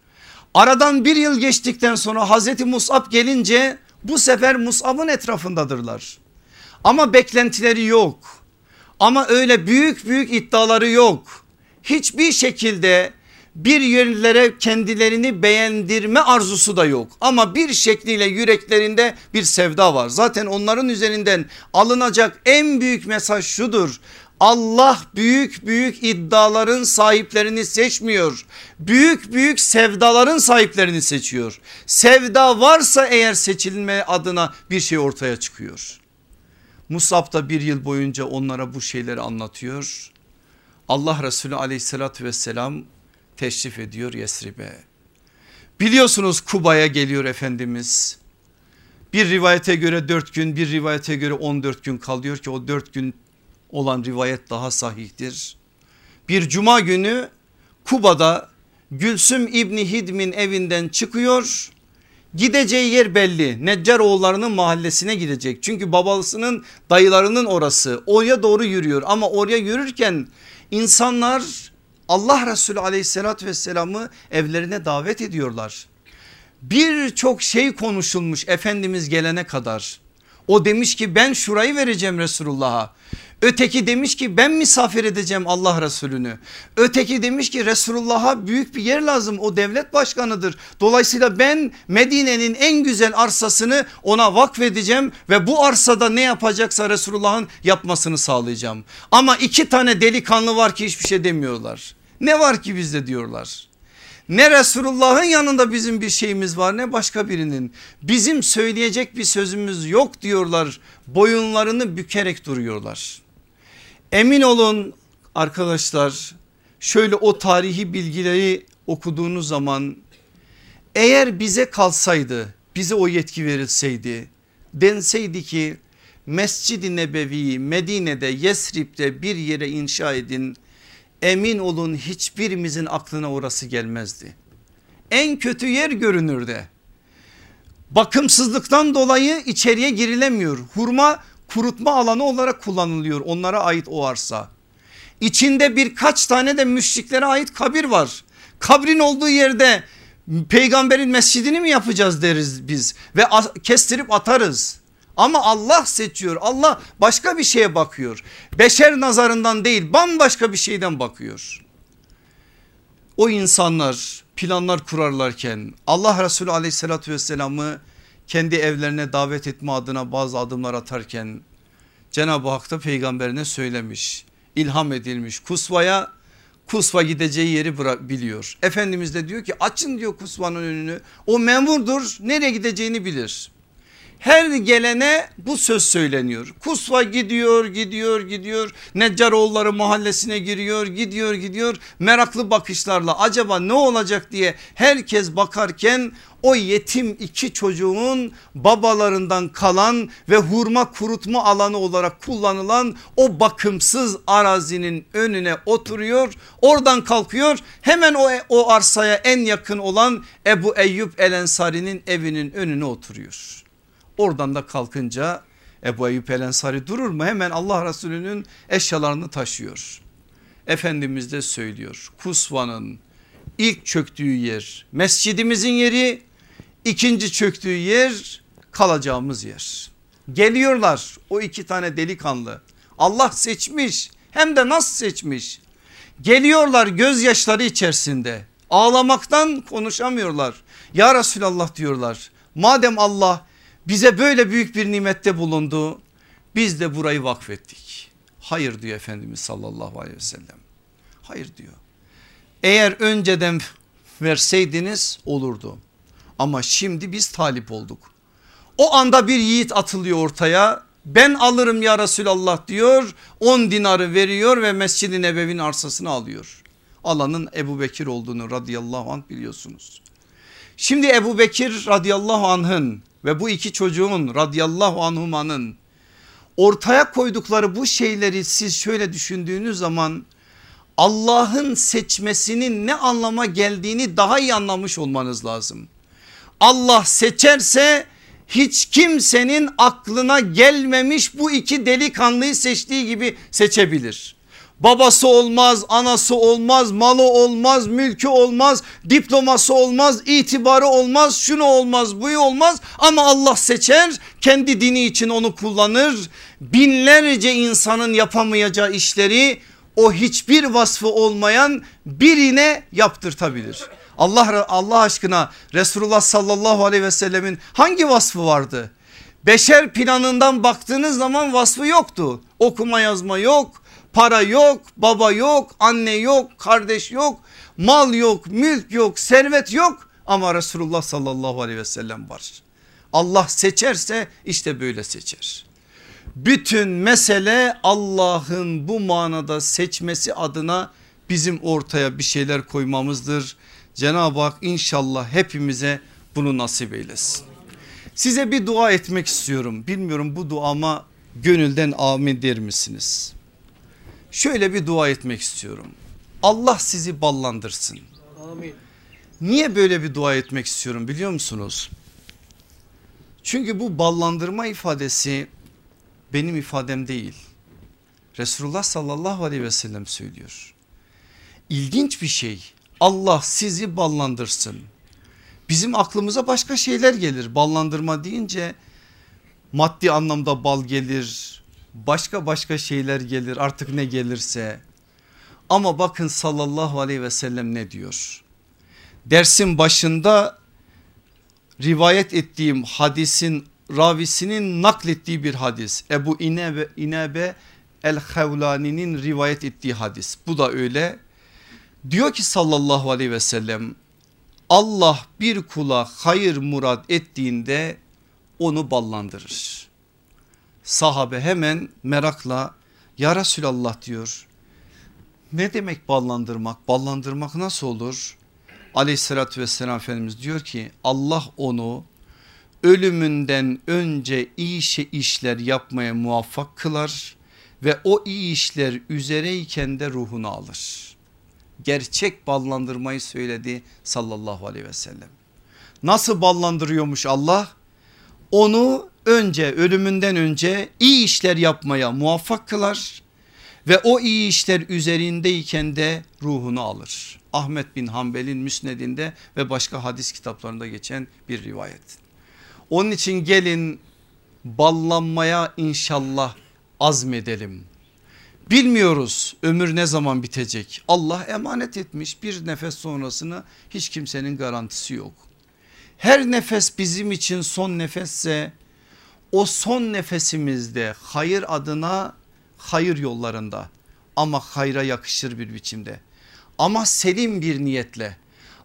Aradan bir yıl geçtikten sonra Hazreti Mus'ab gelince bu sefer Mus'ab'ın etrafındadırlar. Ama beklentileri yok. Ama öyle büyük büyük iddiaları yok. Hiçbir şekilde bir yerlere kendilerini beğendirme arzusu da yok. Ama bir şekliyle yüreklerinde bir sevda var. Zaten onların üzerinden alınacak en büyük mesaj şudur: Allah büyük büyük iddiaların sahiplerini seçmiyor. Büyük büyük sevdaların sahiplerini seçiyor. Sevda varsa eğer seçilme adına bir şey ortaya çıkıyor. Musab da bir yıl boyunca onlara bu şeyleri anlatıyor. Allah Resulü aleyhissalatü vesselam teşrif ediyor Yesrib'e. Biliyorsunuz Kuba'ya geliyor Efendimiz. Bir rivayete göre 4 gün, bir rivayete göre 14 gün kalıyor ki o 4 gün olan rivayet daha sahihtir. Bir cuma günü Kuba'da Gülsüm İbni Hidm'in evinden çıkıyor. Gideceği yer belli, Neccaroğullarının mahallesine gidecek. Çünkü babasının dayılarının orası, oraya doğru yürüyor. Ama oraya yürürken insanlar Allah Resulü aleyhissalatü vesselam'ı evlerine davet ediyorlar. Birçok şey konuşulmuş Efendimiz gelene kadar. O demiş ki ben şurayı vereceğim Resulullah'a. Öteki demiş ki ben misafir edeceğim Allah Resulünü. Öteki demiş ki Resulullah'a büyük bir yer lazım, o devlet başkanıdır. Dolayısıyla ben Medine'nin en güzel arsasını ona vakfedeceğim ve bu arsada ne yapacaksa Resulullah'ın yapmasını sağlayacağım. Ama iki tane delikanlı var ki hiçbir şey demiyorlar. Ne var ki bizde diyorlar. Ne Resulullah'ın yanında bizim bir şeyimiz var, ne başka birinin. Bizim söyleyecek bir sözümüz yok diyorlar. Boyunlarını bükerek duruyorlar. Emin olun arkadaşlar, şöyle o tarihi bilgileri okuduğunuz zaman, eğer bize kalsaydı, bize o yetki verilseydi, denseydi ki Mescid-i Nebevi'yi Medine'de, Yesrib'de bir yere inşa edin, emin olun hiçbirimizin aklına orası gelmezdi. En kötü yer görünürde. Bakımsızlıktan dolayı içeriye girilemiyor. Hurma kurutma alanı olarak kullanılıyor onlara ait o arsa. İçinde birkaç tane de müşriklere ait kabir var. Kabrin olduğu yerde peygamberin mescidini mi yapacağız deriz biz ve kestirip atarız. Ama Allah seçiyor, Allah başka bir şeye bakıyor. Beşer nazarından değil, bambaşka bir şeyden bakıyor. O insanlar planlar kurarlarken Allah Resulü aleyhissalatü vesselam'ı kendi evlerine davet etme adına bazı adımlar atarken Cenab-ı Hak da peygamberine söylemiş, ilham edilmiş. Kusva gideceği yeri biliyor. Efendimiz de diyor ki açın diyor Kusva'nın önünü, o memurdur, nereye gideceğini bilir. Her gelene bu söz söyleniyor. Kusva gidiyor. Neccaroğulları mahallesine gidiyor. Meraklı bakışlarla acaba ne olacak diye herkes bakarken o yetim iki çocuğun babalarından kalan ve hurma kurutma alanı olarak kullanılan o bakımsız arazinin önüne oturuyor. Oradan kalkıyor, hemen o arsaya en yakın olan Ebu Eyyub El Ensari'nin evinin önüne oturuyor. Oradan da kalkınca Ebu Eyyub El Ensari durur mu? Hemen Allah Resulü'nün eşyalarını taşıyor. Efendimiz de söylüyor, Kusva'nın ilk çöktüğü yer mescidimizin yeri, ikinci çöktüğü yer kalacağımız yer. Geliyorlar o iki tane delikanlı, Allah seçmiş, hem de nasıl seçmiş. Geliyorlar gözyaşları içerisinde, ağlamaktan konuşamıyorlar. Ya Resulallah diyorlar, madem Allah bize böyle büyük bir nimette bulundu, biz de burayı vakfettik. Hayır diyor Efendimiz sallallahu aleyhi ve sellem. Hayır diyor. Eğer önceden verseydiniz olurdu. Ama şimdi biz talip olduk. O anda bir yiğit atılıyor ortaya. Ben alırım ya Resulallah diyor. 10 dinarı veriyor ve Mescid-i Nebevi'nin arsasını alıyor. Alanın Ebu Bekir olduğunu radıyallahu anh biliyorsunuz. Şimdi Ebu Bekir radıyallahu anh'ın ve bu iki çocuğun radıyallahu anhumanın ortaya koydukları bu şeyleri siz şöyle düşündüğünüz zaman Allah'ın seçmesinin ne anlama geldiğini daha iyi anlamış olmanız lazım. Allah seçerse hiç kimsenin aklına gelmemiş bu iki delikanlıyı seçtiği gibi seçebilir. Babası olmaz, anası olmaz, malı olmaz, mülkü olmaz, diploması olmaz, itibarı olmaz, şunu olmaz, buyu olmaz ama Allah seçer, kendi dini için onu kullanır. Binlerce insanın yapamayacağı işleri o hiçbir vasfı olmayan birine yaptırtabilir. Allah aşkına Resulullah sallallahu aleyhi ve sellemin hangi vasfı vardı? Beşer planından baktığınız zaman vasfı yoktu. Okuma yazma yok, para yok, baba yok, anne yok, kardeş yok, mal yok, mülk yok, servet yok ama Resulullah sallallahu aleyhi ve sellem var. Allah seçerse işte böyle seçer. Bütün mesele Allah'ın bu manada seçmesi adına bizim ortaya bir şeyler koymamızdır. Cenab-ı Hak inşallah hepimize bunu nasip eylesin. Size bir dua etmek istiyorum. Bilmiyorum bu duama gönülden amin der misiniz? Şöyle bir dua etmek istiyorum. Allah sizi ballandırsın. Amin. Niye böyle bir dua etmek istiyorum biliyor musunuz? Çünkü bu ballandırma ifadesi benim ifadem değil. Resulullah sallallahu aleyhi ve sellem söylüyor. İlginç bir şey, Allah sizi ballandırsın. Bizim aklımıza başka şeyler gelir. Ballandırma deyince maddi anlamda bal gelir, başka şeyler gelir, artık ne gelirse. Ama bakın sallallahu aleyhi ve sellem ne diyor? Dersin başında rivayet ettiğim hadisin ravisinin naklettiği bir hadis. Ebu İnabe el-Havlani'nin rivayet ettiği hadis. Bu da öyle. Diyor ki sallallahu aleyhi ve sellem, Allah bir kula hayır murad ettiğinde onu ballandırır. Sahabe hemen merakla ya Resulallah diyor. Ne demek ballandırmak? Ballandırmak nasıl olur? Aleyhissalatü vesselam Efendimiz diyor ki Allah onu ölümünden önce iyi işler yapmaya muvaffak kılar ve o iyi işler üzereyken de ruhunu alır. Gerçek ballandırmayı söyledi sallallahu aleyhi ve sellem. Nasıl ballandırıyormuş Allah? Onu ölümünden önce iyi işler yapmaya muvaffak kılar ve o iyi işler üzerindeyken de ruhunu alır. Ahmet bin Hanbel'in Müsned'inde ve başka hadis kitaplarında geçen bir rivayet. Onun için gelin ballanmaya inşallah azmedelim. Bilmiyoruz ömür ne zaman bitecek. Allah emanet etmiş, bir nefes sonrasını hiç kimsenin garantisi yok. Her nefes bizim için son nefesse o son nefesimizde hayır adına, hayır yollarında ama hayra yakışır bir biçimde, ama selim bir niyetle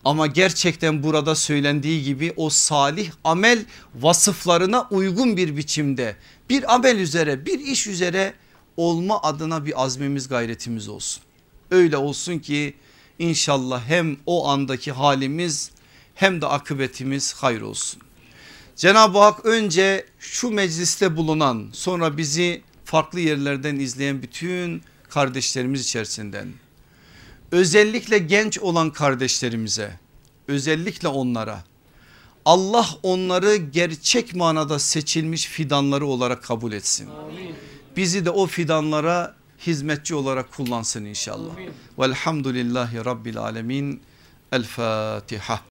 Ama gerçekten burada söylendiği gibi o salih amel vasıflarına uygun bir biçimde bir amel üzere, bir iş üzere olma adına bir azmimiz, gayretimiz olsun. Öyle olsun ki inşallah hem o andaki halimiz hem de akıbetimiz hayır olsun. Cenab-ı Hak önce şu mecliste bulunan, sonra bizi farklı yerlerden izleyen bütün kardeşlerimiz içerisinden, özellikle genç olan kardeşlerimize, özellikle onlara, Allah onları gerçek manada seçilmiş fidanları olarak kabul etsin. Amin. Bizi de o fidanlara hizmetçi olarak kullansın inşallah. Velhamdülillahi Rabbil alemin. El Fatiha.